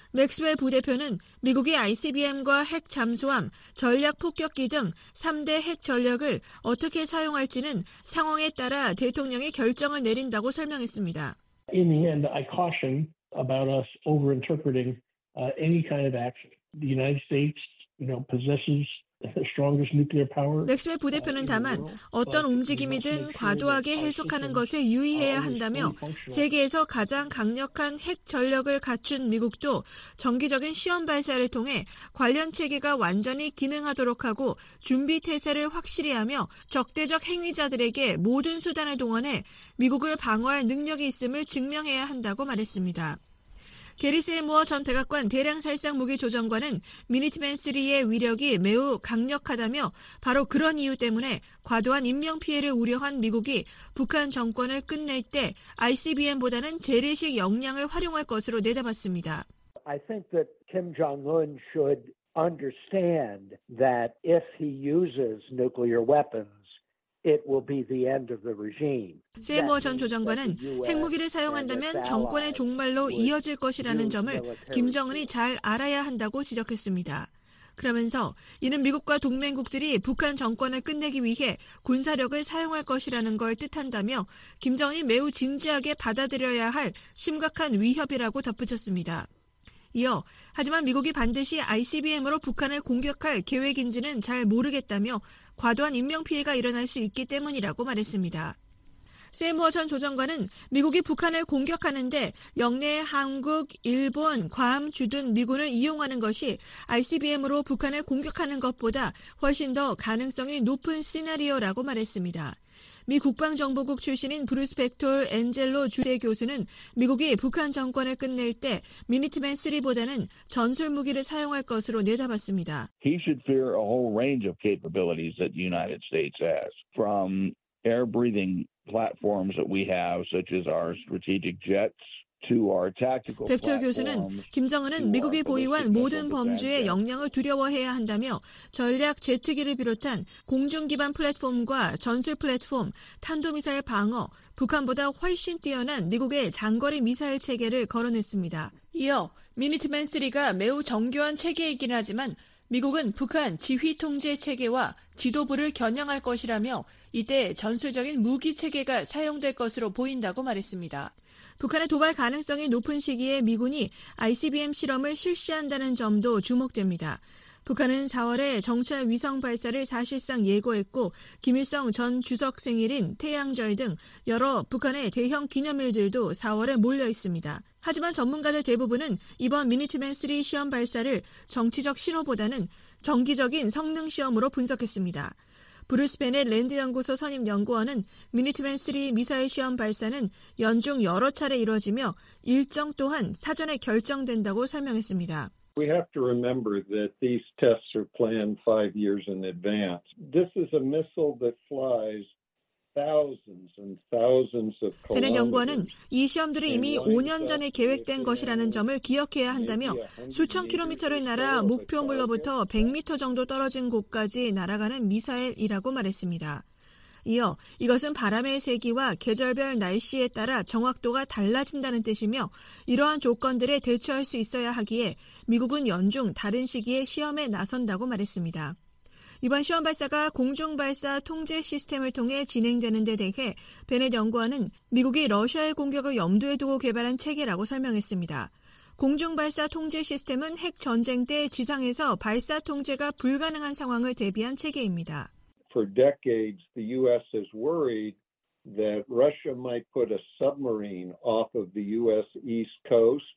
맥스웰 부대표는 미국이 ICBM과 핵 잠수함, 전략 폭격기 등 3대 핵 전력을 어떻게 사용할지는 상황에 따라 대통령이 결정을 내린다고 설명했습니다. In the end, I caution about us overinterpreting any kind of action. The United States, possesses the strongest nuclear power. 맥스웰 부대표는 다만 어떤 움직임이든 과도하게 해석하는 것에 유의해야 한다며 세계에서 가장 강력한 핵 전력을 갖춘 미국도 정기적인 시험 발사를 통해 관련 체계가 완전히 기능하도록 하고 준비 태세를 확실히 하며 적대적 행위자들에게 모든 수단을 동원해 미국을 방어할 능력이 있음을 증명해야 한다고 말했습니다. 게리 세이무어 전 백악관 대량살상무기조정관은 미니트맨3의 위력이 매우 강력하다며 바로 그런 이유 때문에 과도한 인명피해를 우려한 미국이 북한 정권을 끝낼 때 ICBM보다는 재래식 역량을 활용할 것으로 내다봤습니다. I think that Kim Jong-un should understand that if he uses nuclear weapons, it will be the end of the regime. 세이무어 전 조정관은 핵무기를 사용한다면 정권의 종말로 이어질 것이라는 점을 김정은이 잘 알아야 한다고 지적했습니다. 그러면서 이는 미국과 동맹국들이 북한 정권을 끝내기 위해 군사력을 사용할 것이라는 걸 뜻한다며 김정은이 매우 진지하게 받아들여야 할 심각한 위협이라고 덧붙였습니다. 이어 하지만 미국이 반드시 ICBM으로 북한을 공격할 계획인지는 잘 모르겠다며 과도한 인명피해가 일어날 수 있기 때문이라고 말했습니다. 세이무어 전 조정관은 미국이 북한을 공격하는데 영내의 한국, 일본, 괌, 주둔 미군을 이용하는 것이 ICBM으로 북한을 공격하는 것보다 훨씬 더 가능성이 높은 시나리오라고 말했습니다. 미 국방정보국 출신인 브루스 벡톨 엔젤로 주대 교수는 미국이 북한 정권을 끝낼 때 미니트맨3보다는 전술 무기를 사용할 것으로 내다봤습니다. He should fear a whole range of capabilities that the United States has, from air-breathing platforms that we have, such as our strategic jets, 벡톨 교수는 김정은은 미국이 보유한 모든 범주의 역량을 두려워해야 한다며 전략 제트기를 비롯한 공중 기반 플랫폼과 전술 플랫폼, 탄도미사일 방어, 북한보다 훨씬 뛰어난 미국의 장거리 미사일 체계를 거론했습니다. 이어 미니트맨3가 매우 정교한 체계이긴 하지만 미국은 북한 지휘 통제 체계와 지도부를 겨냥할 것이라며 이때 전술적인 무기 체계가 사용될 것으로 보인다고 말했습니다. 북한의 도발 가능성이 높은 시기에 미군이 ICBM 실험을 실시한다는 점도 주목됩니다. 북한은 4월에 정찰 위성 발사를 사실상 예고했고 김일성 전 주석 생일인 태양절 등 여러 북한의 대형 기념일들도 4월에 몰려 있습니다. 하지만 전문가들 대부분은 이번 미니트맨3 시험 발사를 정치적 신호보다는 정기적인 성능 시험으로 분석했습니다. 브루스 베넷 랜드 연구소 선임 연구원은 미니트맨3 미사일 시험 발사는 연중 여러 차례 이뤄지며 일정 또한 사전에 결정된다고 설명했습니다. We have to remember that these tests are planned 5 years in advance. This is a missile that flies thousands and thousands of kilometers. 베넷 연구원은 이 시험들이 이미 5년 전에 계획된 것이라는 점을 기억해야 한다며 수천 킬로미터를 날아 목표물로부터 100m 정도 떨어진 곳까지 날아가는 미사일이라고 말했습니다. 이어 이것은 바람의 세기와 계절별 날씨에 따라 정확도가 달라진다는 뜻이며 이러한 조건들에 대처할 수 있어야 하기에 미국은 연중 다른 시기에 시험에 나선다고 말했습니다. 이번 시험 발사가 공중발사 통제 시스템을 통해 진행되는 데 대해 베넷 연구원은 미국이 러시아의 공격을 염두에 두고 개발한 체계라고 설명했습니다. 공중발사 통제 시스템은 핵 전쟁 때 지상에서 발사 통제가 불가능한 상황을 대비한 체계입니다. For decades, the U.S. has worried that Russia might put a submarine off of the U.S. East Coast.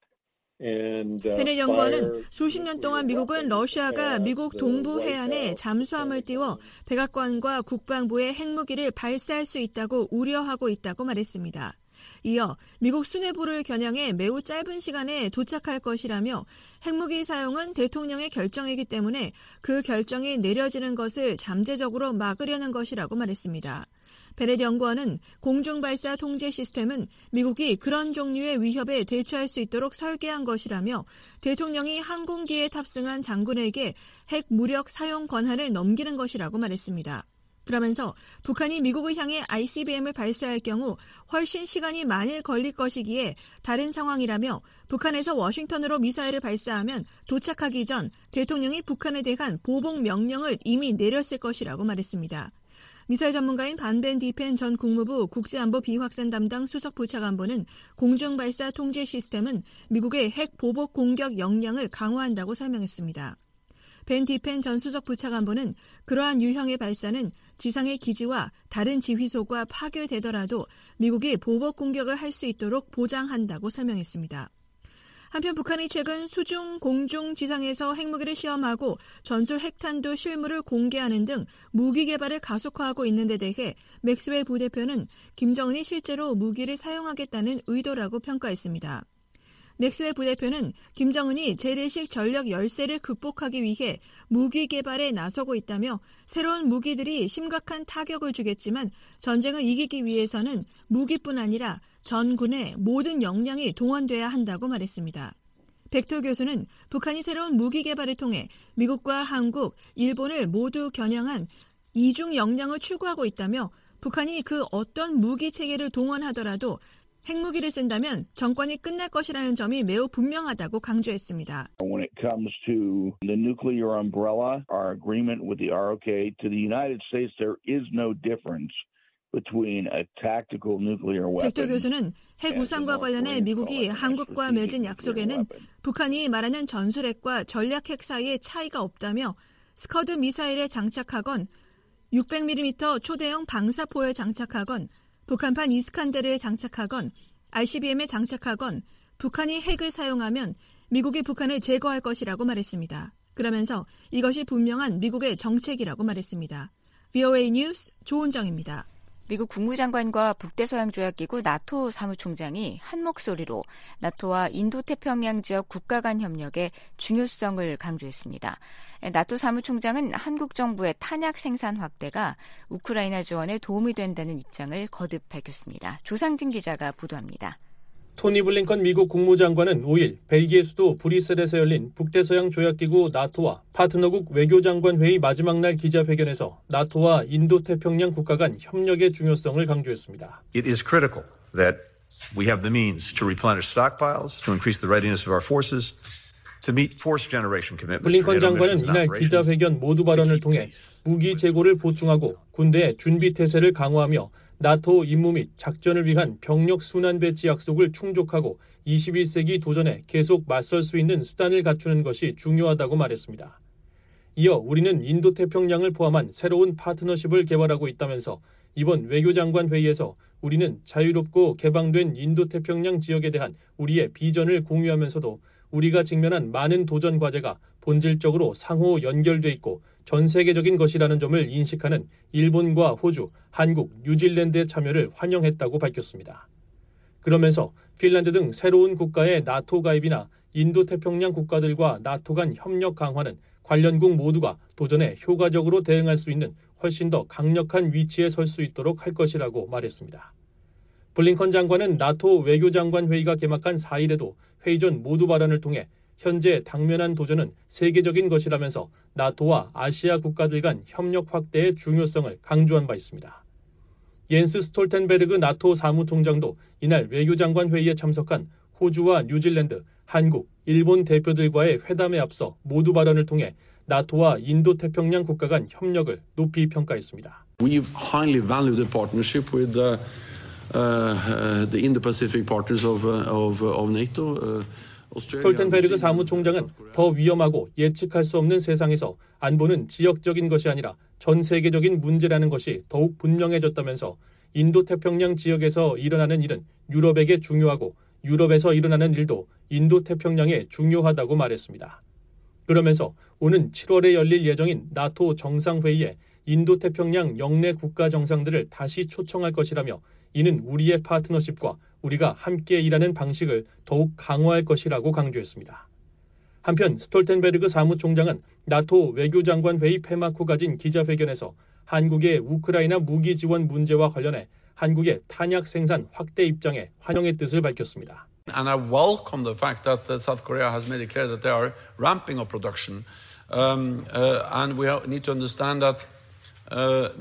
베넷 연구원은 수십 년 동안 미국은 러시아가 미국 동부 해안에 잠수함을 띄워 백악관과 국방부의 핵무기를 발사할 수 있다고 우려하고 있다고 말했습니다. 이어 미국 수뇌부를 겨냥해 매우 짧은 시간에 도착할 것이라며 핵무기 사용은 대통령의 결정이기 때문에 그 결정이 내려지는 것을 잠재적으로 막으려는 것이라고 말했습니다. 베넷 연구원은 공중발사 통제 시스템은 미국이 그런 종류의 위협에 대처할 수 있도록 설계한 것이라며 대통령이 항공기에 탑승한 장군에게 핵 무력 사용 권한을 넘기는 것이라고 말했습니다. 그러면서 북한이 미국을 향해 ICBM을 발사할 경우 훨씬 시간이 많이 걸릴 것이기에 다른 상황이라며 북한에서 워싱턴으로 미사일을 발사하면 도착하기 전 대통령이 북한에 대한 보복 명령을 이미 내렸을 것이라고 말했습니다. 미사일 전문가인 반벤 디펜 전 국무부 국제안보 비확산 담당 수석부차관보는 공중발사 통제 시스템은 미국의 핵 보복 공격 역량을 강화한다고 설명했습니다. 벤 디펜 전 수석부차관보는 그러한 유형의 발사는 지상의 기지와 다른 지휘소가 파괴되더라도 미국이 보복 공격을 할 수 있도록 보장한다고 설명했습니다. 한편 북한이 최근 수중, 공중, 지상에서 핵무기를 시험하고 전술 핵탄두 실무를 공개하는 등 무기 개발을 가속화하고 있는 데 대해 맥스웰 부대표는 김정은이 실제로 무기를 사용하겠다는 의도라고 평가했습니다. 맥스웰 부대표는 김정은이 재래식 전력 열세를 극복하기 위해 무기 개발에 나서고 있다며 새로운 무기들이 심각한 타격을 주겠지만 전쟁을 이기기 위해서는 무기뿐 아니라 전군의 모든 역량이 동원돼야 한다고 말했습니다. 백토 교수는 북한이 새로운 무기 개발을 통해 미국과 한국, 일본을 모두 겨냥한 이중 역량을 추구하고 있다며 북한이 그 어떤 무기 체계를 동원하더라도 핵무기를 쓴다면 정권이 끝날 것이라는 점이 매우 분명하다고 강조했습니다. When it comes to the nuclear umbrella, our agreement with the ROK, to the United States, there is no difference between a tactical nuclear weapon. 백토 교수는 핵 우산과 관련해 미국이 한국과 맺은 약속에는 북한이 말하는 전술핵과 전략핵 사이에 차이가 없다며 스커드 미사일에 장착하건 600mm 초대형 방사포에 장착하건 북한판 이스칸데르에 장착하건 ICBM에 장착하건 북한이 핵을 사용하면 미국이 북한을 제거할 것이라고 말했습니다. 그러면서 이것이 분명한 미국의 정책이라고 말했습니다. VOA 뉴스 조은정입니다. 미국 국무장관과 북대서양조약기구 나토 사무총장이 한 목소리로 나토와 인도태평양 지역 국가 간 협력의 중요성을 강조했습니다. 나토 사무총장은 한국 정부의 탄약 생산 확대가 우크라이나 지원에 도움이 된다는 입장을 거듭 밝혔습니다. 조상진 기자가 보도합니다. 토니 블링컨 미국 국무장관은 5일 벨기에 수도 브뤼셀에서 열린 북대서양 조약기구 나토와 파트너국 외교장관 회의 마지막 날 기자회견에서 나토와 인도태평양 국가 간 협력의 중요성을 강조했습니다. It is critical that we have the means to replenish stockpiles, to increase the readiness of our forces, to meet fourth generation commitments. 블링컨 장관은 이날 기자회견 모두 발언을 통해 무기 재고를 보충하고 군대의 준비 태세를 강화하며 나토 임무 및 작전을 위한 병력 순환 배치 약속을 충족하고 21세기 도전에 계속 맞설 수 있는 수단을 갖추는 것이 중요하다고 말했습니다. 이어 우리는 인도태평양을 포함한 새로운 파트너십을 개발하고 있다면서 이번 외교장관 회의에서 우리는 자유롭고 개방된 인도태평양 지역에 대한 우리의 비전을 공유하면서도 우리가 직면한 많은 도전 과제가 본질적으로 상호 연결돼 있고 전 세계적인 것이라는 점을 인식하는 일본과 호주, 한국, 뉴질랜드의 참여를 환영했다고 밝혔습니다. 그러면서 핀란드 등 새로운 국가의 나토 가입이나 인도태평양 국가들과 나토 간 협력 강화는 관련국 모두가 도전에 효과적으로 대응할 수 있는 훨씬 더 강력한 위치에 설 수 있도록 할 것이라고 말했습니다. 블링컨 장관은 나토 외교장관 회의가 개막한 4일에도 회의 전 모두 발언을 통해 현재 당면한 도전은 세계적인 것이라면서 나토와 아시아 국가들 간 협력 확대의 중요성을 강조한 바 있습니다. 옌스 스톨텐베르그 나토 사무총장도 이날 외교장관 회의에 참석한 호주와 뉴질랜드, 한국, 일본 대표들과의 회담에 앞서 모두 발언을 통해 나토와 인도태평양 국가 간 협력을 높이 평가했습니다. We highly value the partnership with the Indo-Pacific partners of NATO. 스톨텐베르그 사무총장은 더 위험하고 예측할 수 없는 세상에서 안보는 지역적인 것이 아니라 전 세계적인 문제라는 것이 더욱 분명해졌다면서 인도태평양 지역에서 일어나는 일은 유럽에게 중요하고 유럽에서 일어나는 일도 인도태평양에 중요하다고 말했습니다. 그러면서 오는 7월에 열릴 예정인 나토 정상회의에 인도태평양 영내 국가 정상들을 다시 초청할 것이라며 이는 우리의 파트너십과 우리가 함께 일하는 방식을 더욱 강화할 것이라고 강조했습니다. 한편 스톨텐베르그 사무총장은 나토 외교장관 회의 폐막 후 가진 기자회견에서 한국의 우크라이나 무기 지원 문제와 관련해 한국의 탄약 생산 확대 입장에 환영의 뜻을 밝혔습니다. And I welcome the fact that South Korea has made it clear that they are ramping up production. And we need to understand that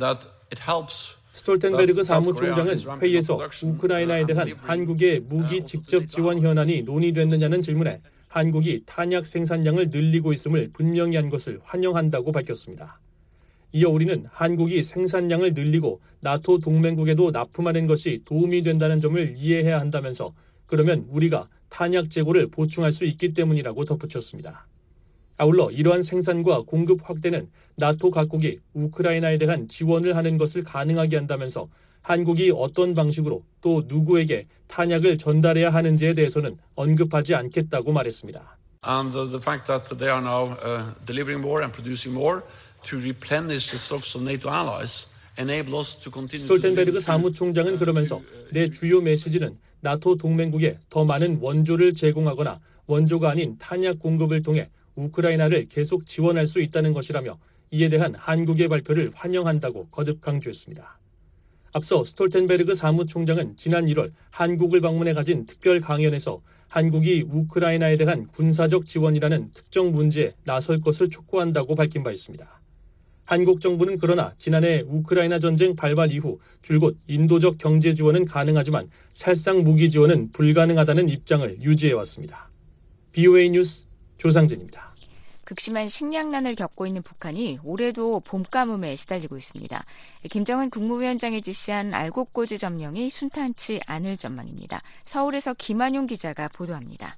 it helps. 스톨텐베르그 사무총장은 회의에서 우크라이나에 대한 한국의 무기 직접 지원 현안이 논의됐느냐는 질문에 한국이 탄약 생산량을 늘리고 있음을 분명히 한 것을 환영한다고 밝혔습니다. 이어 우리는 한국이 생산량을 늘리고 나토 동맹국에도 납품하는 것이 도움이 된다는 점을 이해해야 한다면서 그러면 우리가 탄약 재고를 보충할 수 있기 때문이라고 덧붙였습니다. 아울러 이러한 생산과 공급 확대는 나토 각국이 우크라이나에 대한 지원을 하는 것을 가능하게 한다면서 한국이 어떤 방식으로 또 누구에게 탄약을 전달해야 하는지에 대해서는 언급하지 않겠다고 말했습니다. And the fact that they are now delivering more and producing more to replenish the stocks of NATO allies enable us to continue. 스톨텐베르그 사무총장은 그러면서 내 주요 메시지는 나토 동맹국에 더 많은 원조를 제공하거나 원조가 아닌 탄약 공급을 통해 우크라이나를 계속 지원할 수 있다는 것이라며 이에 대한 한국의 발표를 환영한다고 거듭 강조했습니다. 앞서 스톨텐베르그 사무총장은 지난 1월 한국을 방문해 가진 특별 강연에서 한국이 우크라이나에 대한 군사적 지원이라는 특정 문제에 나설 것을 촉구한다고 밝힌 바 있습니다. 한국 정부는 그러나 지난해 우크라이나 전쟁 발발 이후 줄곧 인도적 경제 지원은 가능하지만 살상 무기 지원은 불가능하다는 입장을 유지해왔습니다. BOA 뉴스 조상진입니다. 극심한 식량난을 겪고 있는 북한이 올해도 봄가뭄에 시달리고 있습니다. 김정은 국무위원장이 지시한 알곡고지 점령이 순탄치 않을 전망입니다. 서울에서 김한용 기자가 보도합니다.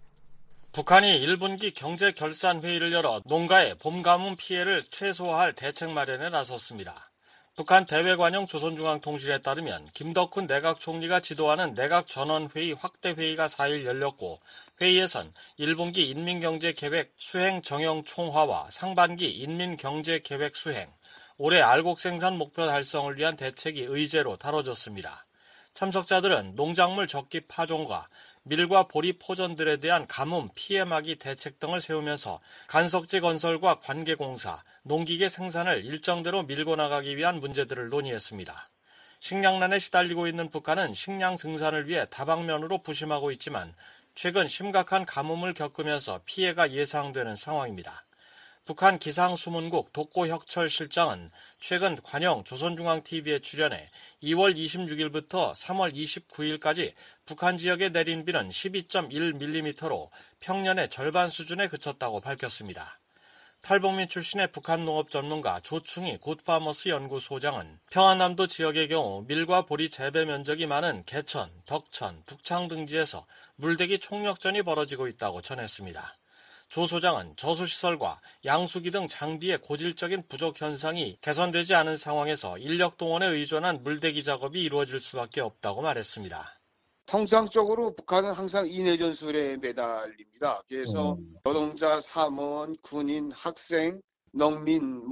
북한이 1분기 경제결산회의를 열어 농가의 봄가뭄 피해를 최소화할 대책 마련에 나섰습니다. 북한 대외관용 조선중앙통신에 따르면 김덕훈 내각총리가 지도하는 내각전원회의 확대회의가 4일 열렸고 회의에선 1분기 인민경제계획 수행 정형 총화와 상반기 인민경제계획 수행, 올해 알곡 생산 목표 달성을 위한 대책이 의제로 다뤄졌습니다. 참석자들은 농작물 적기 파종과 밀과 보리 포전들에 대한 가뭄 피해 막이 대책 등을 세우면서 간석지 건설과 관계공사, 농기계 생산을 일정대로 밀고 나가기 위한 문제들을 논의했습니다. 식량난에 시달리고 있는 북한은 식량 생산을 위해 다방면으로 부심하고 있지만 최근 심각한 가뭄을 겪으면서 피해가 예상되는 상황입니다. 북한 기상수문국 독고혁철 실장은 최근 관영 조선중앙TV에 출연해 2월 26일부터 3월 29일까지 북한 지역에 내린 비는 12.1mm로 평년의 절반 수준에 그쳤다고 밝혔습니다. 탈북민 출신의 북한 농업 전문가 조충희 굿파머스 연구소장은 평안남도 지역의 경우 밀과 보리 재배 면적이 많은 개천, 덕천, 북창 등지에서 물대기 총력전이 벌어지고 있다고 전했습니다. 조 소장은 저수시설과 양수기 등 장비의 고질적인 부족 현상이 개선되지 않은 상황에서 인력 동원에 의존한 물대기 작업이 이루어질 수밖에 없다고 말했습니다. 통상적으로 북한은 항상 인해 전술에 매달립니다. 그래서 노동자, 사무원, 군인, 학생, 농민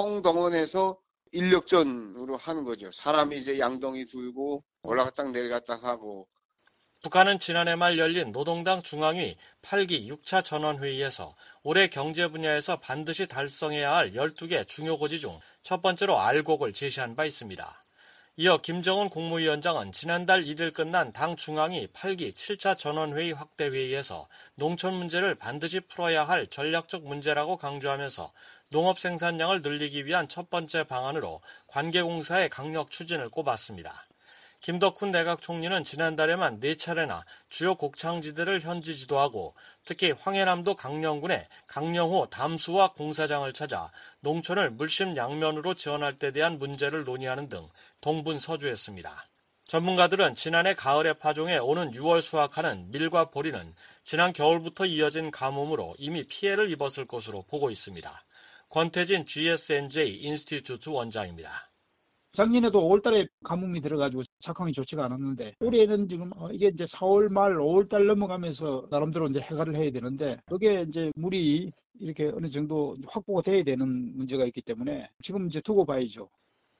총동원해서 인력전으로 하는 거죠. 사람이 이제 양동이 들고 올라갔다 내려갔다 하고. 북한은 지난해 말 열린 노동당 중앙위 8기 6차 전원회의에서 올해 경제 분야에서 반드시 달성해야 할 12개 중요 고지 중 첫 번째로 알곡을 제시한 바 있습니다. 이어 김정은 국무위원장은 지난달 1일 끝난 당 중앙위 8기 7차 전원회의 확대회의에서 농촌 문제를 반드시 풀어야 할 전략적 문제라고 강조하면서 농업 생산량을 늘리기 위한 첫 번째 방안으로 관계공사의 강력 추진을 꼽았습니다. 김덕훈 내각총리는 지난달에만 4차례나 주요 곡창지대를 현지 지도하고 특히 황해남도 강령군의 강령호 담수화 공사장을 찾아 농촌을 물심양면으로 지원할 때 대한 문제를 논의하는 등 동분서주했습니다. 전문가들은 지난해 가을에 파종해 오는 6월 수확하는 밀과 보리는 지난 겨울부터 이어진 가뭄으로 이미 피해를 입었을 것으로 보고 있습니다. 권태진 GSNJ 인스티튜트 원장입니다. 작년에도 5월달에 가뭄이 들어가지고 작황이 좋지가 않았는데 올해는 지금 이게 이제 4월 말 5월달 넘어가면서 나름대로 이제 해결을 해야 되는데 그게 이제 물이 이렇게 어느 정도 확보가 돼야 되는 문제가 있기 때문에 지금 이제 두고 봐야죠.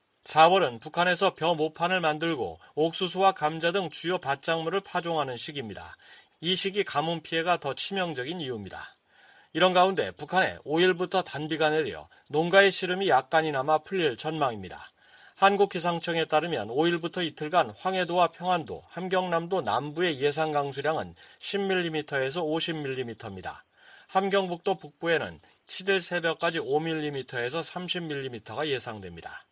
4월은 북한에서 벼 모판을 만들고 옥수수와 감자 등 주요 밭작물을 파종하는 시기입니다. 이 시기 가뭄 피해가 더 치명적인 이유입니다. 이런 가운데 북한에 5일부터 단비가 내려 농가의 시름이 약간이나마 풀릴 전망입니다. 한국기상청에 따르면 5일부터 이틀간 황해도와 평안도, 함경남도 남부의 예상 강수량은 10mm에서 50mm입니다. 함경북도 북부에는 7일 새벽까지 5mm에서 30mm가 예상됩니다.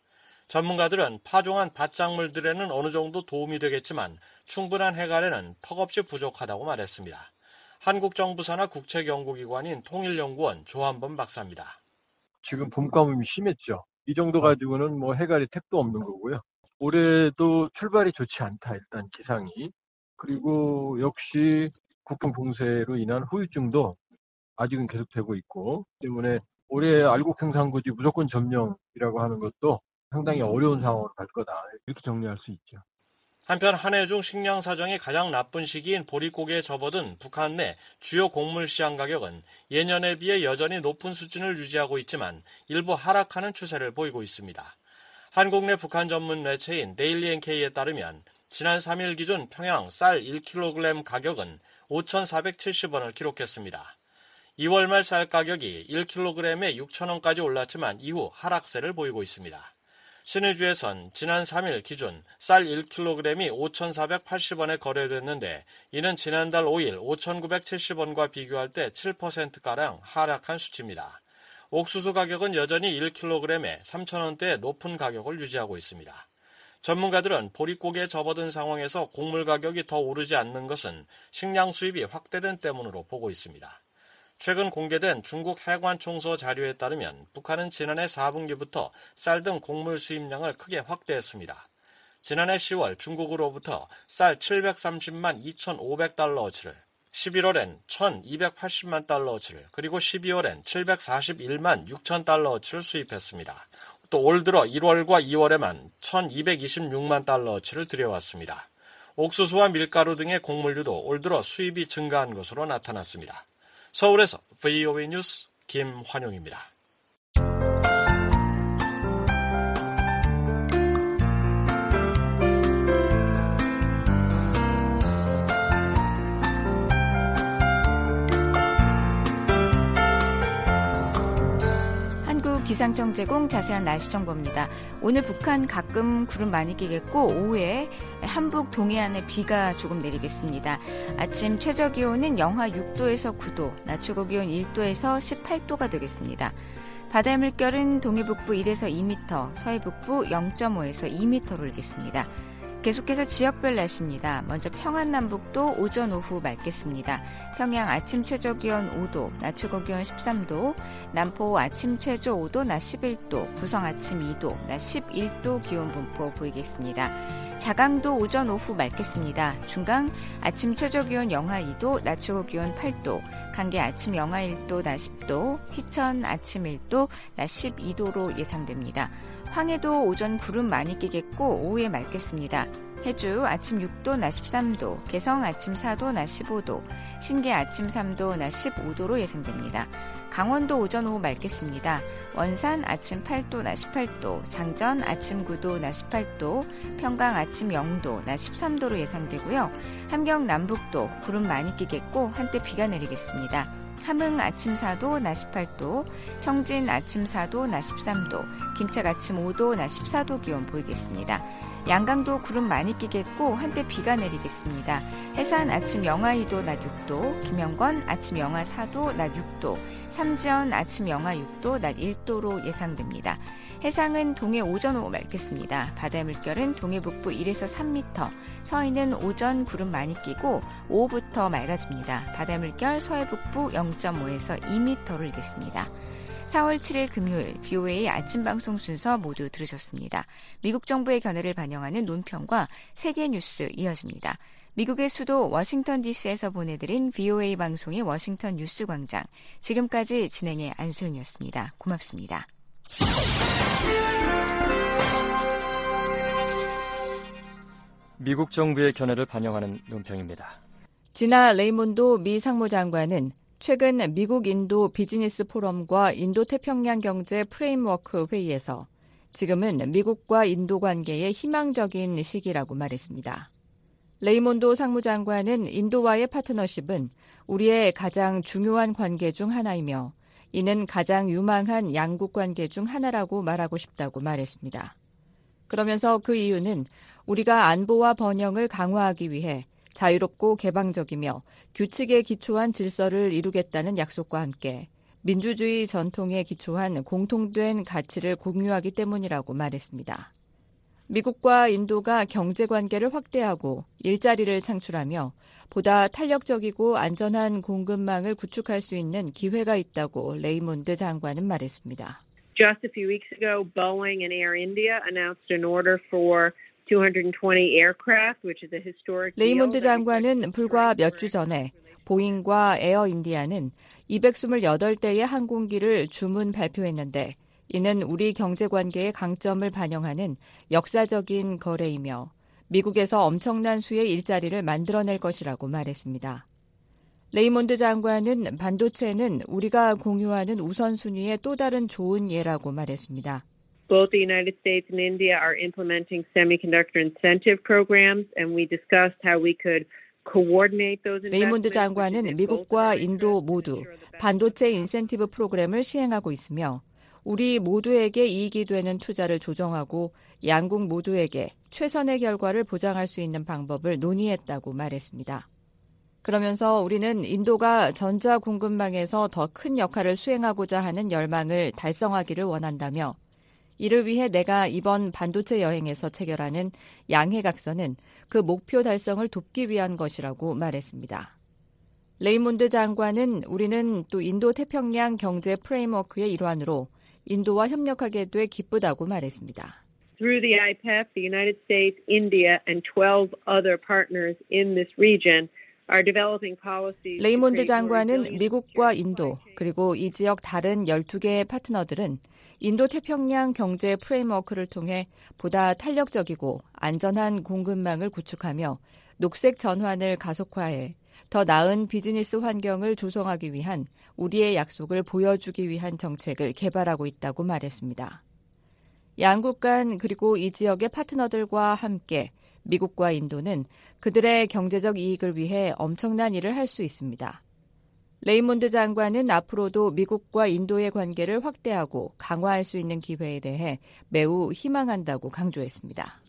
전문가들은 파종한 밭작물들에는 어느 정도 도움이 되겠지만 충분한 해갈에는 턱없이 부족하다고 말했습니다. 한국 정부 산하 국책연구기관인 통일연구원 조한범 박사입니다. 지금 봄가뭄이 심했죠. 이 정도 가지고는 뭐 해갈이 택도 없는 거고요. 올해도 출발이 좋지 않다, 일단 기상이. 그리고 역시 국경 봉쇄로 인한 후유증도 아직은 계속되고 있고, 때문에 올해 알곡 생산구지 무조건 점령이라고 하는 것도 상당히 어려운 상황으로 갈 거다, 이렇게 정리할 수 있죠. 한편 한 해 중 식량 사정이 가장 나쁜 시기인 보릿고개에 접어든 북한 내 주요 곡물 시장 가격은 예년에 비해 여전히 높은 수준을 유지하고 있지만 일부 하락하는 추세를 보이고 있습니다. 한국 내 북한 전문 매체인 데일리 NK에 따르면 지난 3일 기준 평양 쌀 1kg 가격은 5,470원을 기록했습니다. 2월 말 쌀 가격이 1kg에 6,000원까지 올랐지만 이후 하락세를 보이고 있습니다. 신의주에선 지난 3일 기준 쌀 1kg이 5,480원에 거래됐는데 이는 지난달 5일 5,970원과 비교할 때 7%가량 하락한 수치입니다. 옥수수 가격은 여전히 1kg에 3,000원대의 높은 가격을 유지하고 있습니다. 전문가들은 보릿고개에 접어든 상황에서 곡물 가격이 더 오르지 않는 것은 식량 수입이 확대된 때문으로 보고 있습니다. 최근 공개된 중국 해관총서 자료에 따르면 북한은 지난해 4분기부터 쌀 등 곡물 수입량을 크게 확대했습니다. 지난해 10월 중국으로부터 쌀 730만 2,500달러어치를, 11월엔 1,280만 달러어치를, 그리고 12월엔 741만 6천 달러어치를 수입했습니다. 또 올 들어 1월과 2월에만 1,226만 달러어치를 들여왔습니다. 옥수수와 밀가루 등의 곡물류도 올 들어 수입이 증가한 것으로 나타났습니다. 서울에서 VOA 뉴스 김환용입니다. 기상청 제공 자세한 날씨 정보입니다. 오늘 북한 가끔 구름 많이 끼겠고 오후에 한북 동해안에 비가 조금 내리겠습니다. 아침 최저기온은 영하 6도에서 9도, 낮 최고기온 1도에서 18도가 되겠습니다. 바다의 물결은 동해북부 1에서 2m, 서해북부 0.5에서 2m로 일겠습니다. 계속해서 지역별 날씨입니다. 먼저 평안남북도 오전 오후 맑겠습니다. 평양 아침 최저기온 5도, 낮 최고기온 13도, 남포 아침 최저 5도, 낮 11도, 구성 아침 2도, 낮 11도 기온 분포 보이겠습니다. 자강도 오전 오후 맑겠습니다. 중강 아침 최저기온 영하 2도, 낮 최고기온 8도, 강계 아침 영하 1도, 낮 10도, 희천 아침 1도, 낮 12도로 예상됩니다. 황해도 오전 구름 많이 끼겠고 오후에 맑겠습니다. 해주 아침 6도, 낮 13도, 개성 아침 4도, 낮 15도, 신계 아침 3도, 낮 15도로 예상됩니다. 강원도 오전 오후 맑겠습니다. 원산 아침 8도, 낮 18도, 장전 아침 9도, 낮 18도, 평강 아침 0도, 낮 13도로 예상되고요. 함경 남북도 구름 많이 끼겠고 한때 비가 내리겠습니다. 함흥 아침 4도, 낮 18도, 청진 아침 4도, 낮 13도, 김책 아침 5도, 낮 14도 기온 보이겠습니다. 양강도 구름 많이 끼겠고 한때 비가 내리겠습니다. 해산 아침 영하 2도, 낮 6도, 김영건 아침 영하 4도, 낮 6도, 삼지연 아침 영하 6도, 낮 1도로 예상됩니다. 해상은 동해 오전 오후 맑겠습니다. 바다의 물결은 동해 북부 1에서 3m, 서해는 오전 구름 많이 끼고 오후부터 맑아집니다. 바다의 물결 서해 북부 0.5에서 2m로 일겠습니다. 4월 7일 금요일 VOA 아침 방송 순서 모두 들으셨습니다. 미국 정부의 견해를 반영하는 논평과 세계 뉴스 이어집니다. 미국의 수도 워싱턴 DC에서 보내드린 VOA 방송의 워싱턴 뉴스 광장. 지금까지 진행의 안소영이었습니다. 고맙습니다. 미국 정부의 견해를 반영하는 논평입니다. 지나 레이몬도 미 상무장관은 최근 미국 인도 비즈니스 포럼과 인도 태평양 경제 프레임워크 회의에서 지금은 미국과 인도 관계의 희망적인 시기라고 말했습니다. 레이몬도 상무장관은 인도와의 파트너십은 우리의 가장 중요한 관계 중 하나이며 이는 가장 유망한 양국 관계 중 하나라고 말하고 싶다고 말했습니다. 그러면서 그 이유는 우리가 안보와 번영을 강화하기 위해 자유롭고 개방적이며 규칙에 기초한 질서를 이루겠다는 약속과 함께 민주주의 전통에 기초한 공통된 가치를 공유하기 때문이라고 말했습니다. 미국과 인도가 경제 관계를 확대하고 일자리를 창출하며 보다 탄력적이고 안전한 공급망을 구축할 수 있는 기회가 있다고 레이몬드 장관은 말했습니다. Just a few weeks ago, Boeing and Air India announced an order for 220 aircraft, which is a historic deal. 레이몬드 장관은 불과 몇 주 전에 보잉과 에어 인디아는 228대의 항공기를 주문 발표했는데 이는 우리 경제관계의 강점을 반영하는 역사적인 거래이며 미국에서 엄청난 수의 일자리를 만들어낼 것이라고 말했습니다. 레이몬드 장관은 반도체는 우리가 공유하는 우선순위의 또 다른 좋은 예라고 말했습니다. Both the United States and India are implementing semiconductor incentive programs, and we discussed how we could coordinate those investments. 레이몬드 장관은 미국과 인도 모두 반도체 인센티브 프로그램을 시행하고 있으며 우리 모두에게 이익이 되는 투자를 조정하고 양국 모두에게 최선의 결과를 보장할 수 있는 방법을 논의했다고 말했습니다. 그러면서 우리는 인도가 전자 공급망에서 더 큰 역할을 수행하고자 하는 열망을 달성하기를 원한다며 이를 위해 내가 이번 반도체 여행에서 체결하는 양해각서는 그 목표 달성을 돕기 위한 것이라고 말했습니다. 레이몬드 장관은 우리는 또 인도 태평양 경제 프레임워크의 일환으로 인도와 협력하게 돼 기쁘다고 말했습니다. Through the IPEF, the United States, India, and 12 other partners in this region are developing policies. 레이몬드 장관은 미국과 인도 그리고 이 지역 다른 12개의 파트너들은 인도 태평양 경제 프레임워크를 통해 보다 탄력적이고 안전한 공급망을 구축하며 녹색 전환을 가속화해 더 나은 비즈니스 환경을 조성하기 위한 우리의 약속을 보여주기 위한 정책을 개발하고 있다고 말했습니다. 양국 간 그리고 이 지역의 파트너들과 함께 미국과 인도는 그들의 경제적 이익을 위해 엄청난 일을 할 수 있습니다. 레이몬드 장관은 앞으로도 미국과 인도의 관계를 확대하고 강화할 수 있는 기회에 대해 매우 희망한다고 강조했습니다.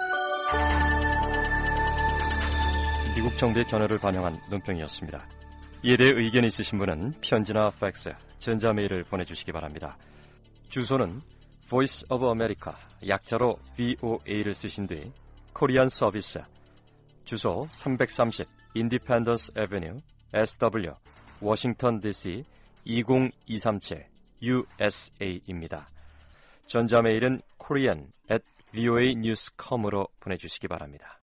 미국 정부의 견해를 반영한 논평이었습니다. 이에 대해 의견이 있으신 분은 편지나 팩스, 전자메일을 보내주시기 바랍니다. 주소는 Voice of America, 약자로 VOA를 쓰신 뒤 코리안 서비스, 주소 330 Independence Avenue, SW, 워싱턴 DC 20237 USA입니다. 전자메일은 korean@voanews.com으로 보내주시기 바랍니다.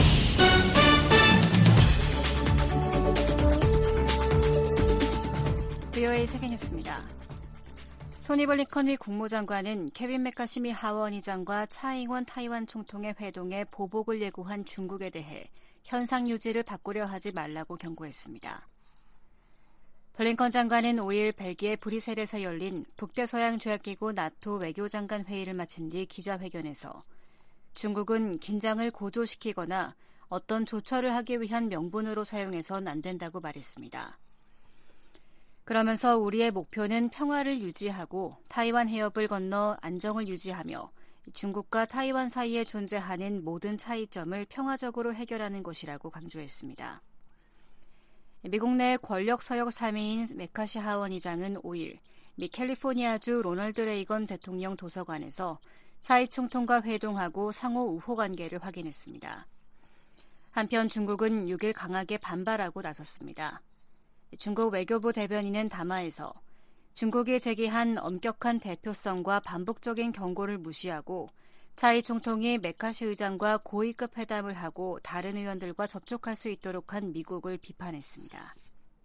VOA 세계뉴스입니다. 토니 블링컨 미 국무장관은 케빈 메카시 미 하원 의장과 차잉원 타이완 총통의 회동에 보복을 예고한 중국에 대해 현상 유지를 바꾸려 하지 말라고 경고했습니다. 블링컨 장관은 5일 벨기에 브뤼셀에서 열린 북대서양조약기구 나토 외교장관 회의를 마친 뒤 기자회견에서 중국은 긴장을 고조시키거나 어떤 조처를 하기 위한 명분으로 사용해선 안 된다고 말했습니다. 그러면서 우리의 목표는 평화를 유지하고 타이완 해협을 건너 안정을 유지하며 중국과 타이완 사이에 존재하는 모든 차이점을 평화적으로 해결하는 것이라고 강조했습니다. 미국 내 권력 서역 3위인 메카시 하원 의장은 5일 미 캘리포니아주 로널드 레이건 대통령 도서관에서 차이 총통과 회동하고 상호 우호 관계를 확인했습니다. 한편 중국은 6일 강하게 반발하고 나섰습니다. 중국 외교부 대변인은 담화에서 중국이 제기한 엄격한 대표성과 반복적인 경고를 무시하고 차이 총통이 메카시 의장과 고위급 회담을 하고 다른 의원들과 접촉할 수 있도록 한 미국을 비판했습니다.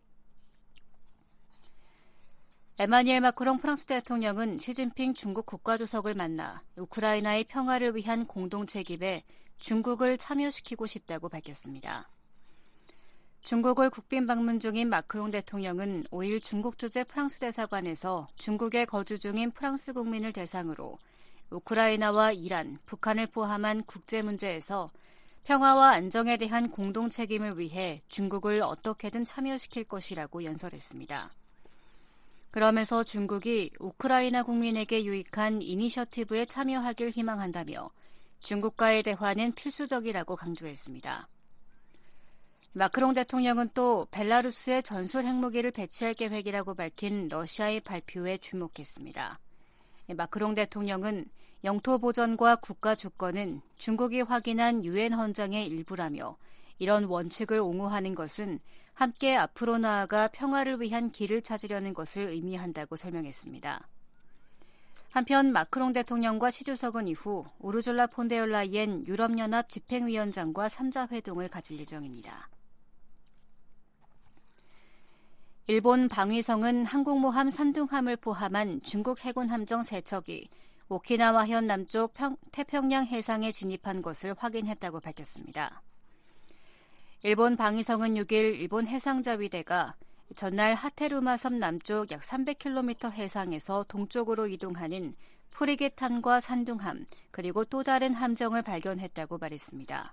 에마뉘엘 마크롱 프랑스 대통령은 시진핑 중국 국가주석을 만나 우크라이나의 평화를 위한 공동 책임에 중국을 참여시키고 싶다고 밝혔습니다. 중국을 국빈 방문 중인 마크롱 대통령은 5일 중국 주재 프랑스 대사관에서 중국에 거주 중인 프랑스 국민을 대상으로 우크라이나와 이란, 북한을 포함한 국제 문제에서 평화와 안정에 대한 공동 책임을 위해 중국을 어떻게든 참여시킬 것이라고 연설했습니다. 그러면서 중국이 우크라이나 국민에게 유익한 이니셔티브에 참여하길 희망한다며 중국과의 대화는 필수적이라고 강조했습니다. 마크롱 대통령은 또 벨라루스에 전술 핵무기를 배치할 계획이라고 밝힌 러시아의 발표에 주목했습니다. 마크롱 대통령은 영토 보전과 국가 주권은 중국이 확인한 유엔 헌장의 일부라며 이런 원칙을 옹호하는 것은 함께 앞으로 나아가 평화를 위한 길을 찾으려는 것을 의미한다고 설명했습니다. 한편 마크롱 대통령과 시 주석은 이후 우르줄라 폰데얼라이엔 유럽연합 집행위원장과 3자 회동을 가질 예정입니다. 일본 방위성은 항공모함 산둥함을 포함한 중국 해군 함정 3척이 오키나와현 남쪽 태평양 해상에 진입한 것을 확인했다고 밝혔습니다. 일본 방위성은 6일 일본 해상자위대가 전날 하테루마 섬 남쪽 약 300km 해상에서 동쪽으로 이동하는 프리게탄과 산둥함 그리고 또 다른 함정을 발견했다고 말했습니다.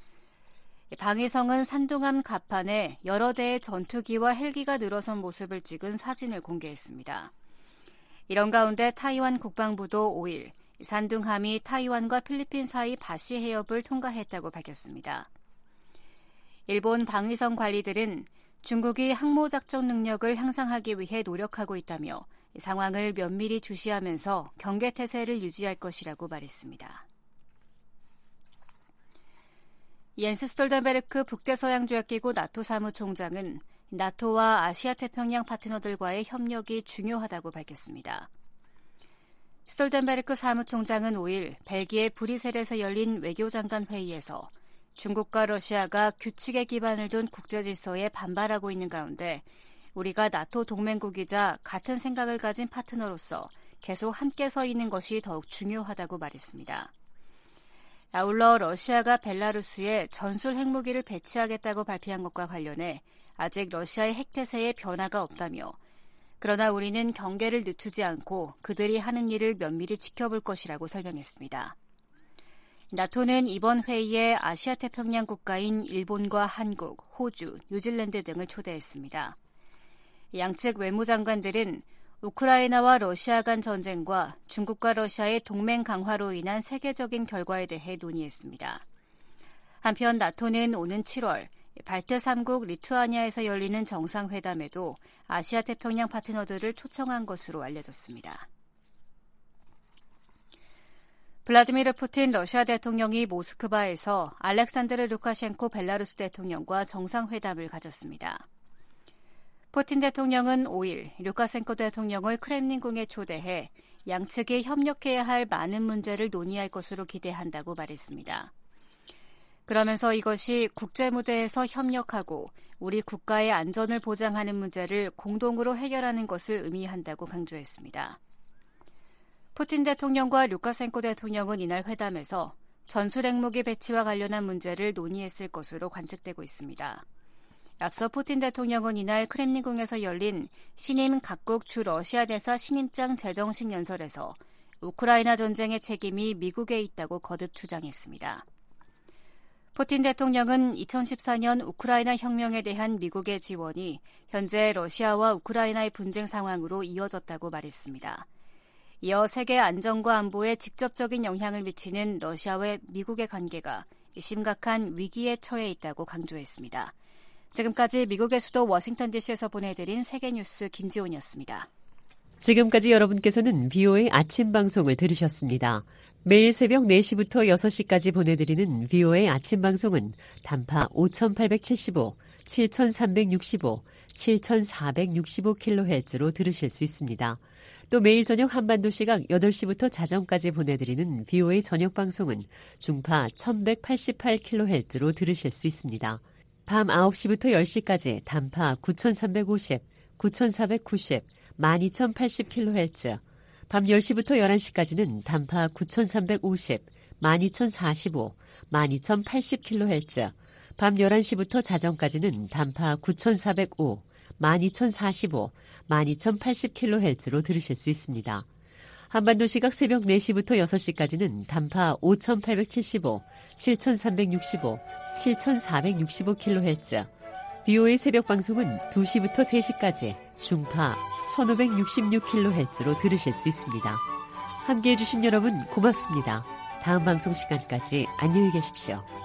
방위성은 산둥함 갑판에 여러 대의 전투기와 헬기가 늘어선 모습을 찍은 사진을 공개했습니다. 이런 가운데 타이완 국방부도 5일 산둥함이 타이완과 필리핀 사이 바시 해협을 통과했다고 밝혔습니다. 일본 방위성 관리들은 중국이 항모작전 능력을 향상하기 위해 노력하고 있다며 상황을 면밀히 주시하면서 경계태세를 유지할 것이라고 말했습니다. 옌스 스톨텐베르크 북대서양조약기구 나토 사무총장은 나토와 아시아태평양 파트너들과의 협력이 중요하다고 밝혔습니다. 스톨텐베르크 사무총장은 5일 벨기에 브뤼셀에서 열린 외교장관 회의에서 중국과 러시아가 규칙에 기반을 둔 국제질서에 반발하고 있는 가운데 우리가 나토 동맹국이자 같은 생각을 가진 파트너로서 계속 함께 서 있는 것이 더욱 중요하다고 말했습니다. 아울러 러시아가 벨라루스에 전술 핵무기를 배치하겠다고 발표한 것과 관련해 아직 러시아의 핵태세에 변화가 없다며 그러나 우리는 경계를 늦추지 않고 그들이 하는 일을 면밀히 지켜볼 것이라고 설명했습니다. 나토는 이번 회의에 아시아태평양 국가인 일본과 한국, 호주, 뉴질랜드 등을 초대했습니다. 양측 외무장관들은 우크라이나와 러시아 간 전쟁과 중국과 러시아의 동맹 강화로 인한 세계적인 결과에 대해 논의했습니다. 한편 나토는 오는 7월 발트 3국 리투아니아에서 열리는 정상회담에도 아시아태평양 파트너들을 초청한 것으로 알려졌습니다. 블라디미르 푸틴 러시아 대통령이 모스크바에서 알렉산드르 루카셴코 벨라루스 대통령과 정상회담을 가졌습니다. 푸틴 대통령은 5일 루카셴코 대통령을 크렘린궁에 초대해 양측이 협력해야 할 많은 문제를 논의할 것으로 기대한다고 말했습니다. 그러면서 이것이 국제무대에서 협력하고 우리 국가의 안전을 보장하는 문제를 공동으로 해결하는 것을 의미한다고 강조했습니다. 푸틴 대통령과 루카셴코 대통령은 이날 회담에서 전술핵무기 배치와 관련한 문제를 논의했을 것으로 관측되고 있습니다. 앞서 푸틴 대통령은 이날 크렘린궁에서 열린 신임 각국 주 러시아 대사 신임장 제정식 연설에서 우크라이나 전쟁의 책임이 미국에 있다고 거듭 주장했습니다. 푸틴 대통령은 2014년 우크라이나 혁명에 대한 미국의 지원이 현재 러시아와 우크라이나의 분쟁 상황으로 이어졌다고 말했습니다. 이어 세계 안정과 안보에 직접적인 영향을 미치는 러시아와 미국의 관계가 심각한 위기에 처해 있다고 강조했습니다. 지금까지 미국의 수도 워싱턴 DC에서 보내드린 세계뉴스 김지훈이었습니다. 지금까지 여러분께서는 VOA 아침 방송을 들으셨습니다. 매일 새벽 4시부터 6시까지 보내드리는 VOA 아침 방송은 단파 5875, 7365, 7465kHz로 들으실 수 있습니다. 또 매일 저녁 한반도 시각 8시부터 자정까지 보내드리는 VOA 저녁 방송은 중파 1188kHz로 들으실 수 있습니다. 밤 9시부터 10시까지 단파 9350, 9490, 12080kHz, 밤 10시부터 11시까지는 단파 9350, 12045, 12080kHz, 밤 11시부터 자정까지는 단파 9405, 12045, 12080kHz로 들으실 수 있습니다. 한반도 시각 새벽 4시부터 6시까지는 단파 5875, 7365, 7465kHz, VOA 새벽 방송은 2시부터 3시까지 중파 1566kHz로 들으실 수 있습니다. 함께해 주신 여러분 고맙습니다. 다음 방송 시간까지 안녕히 계십시오.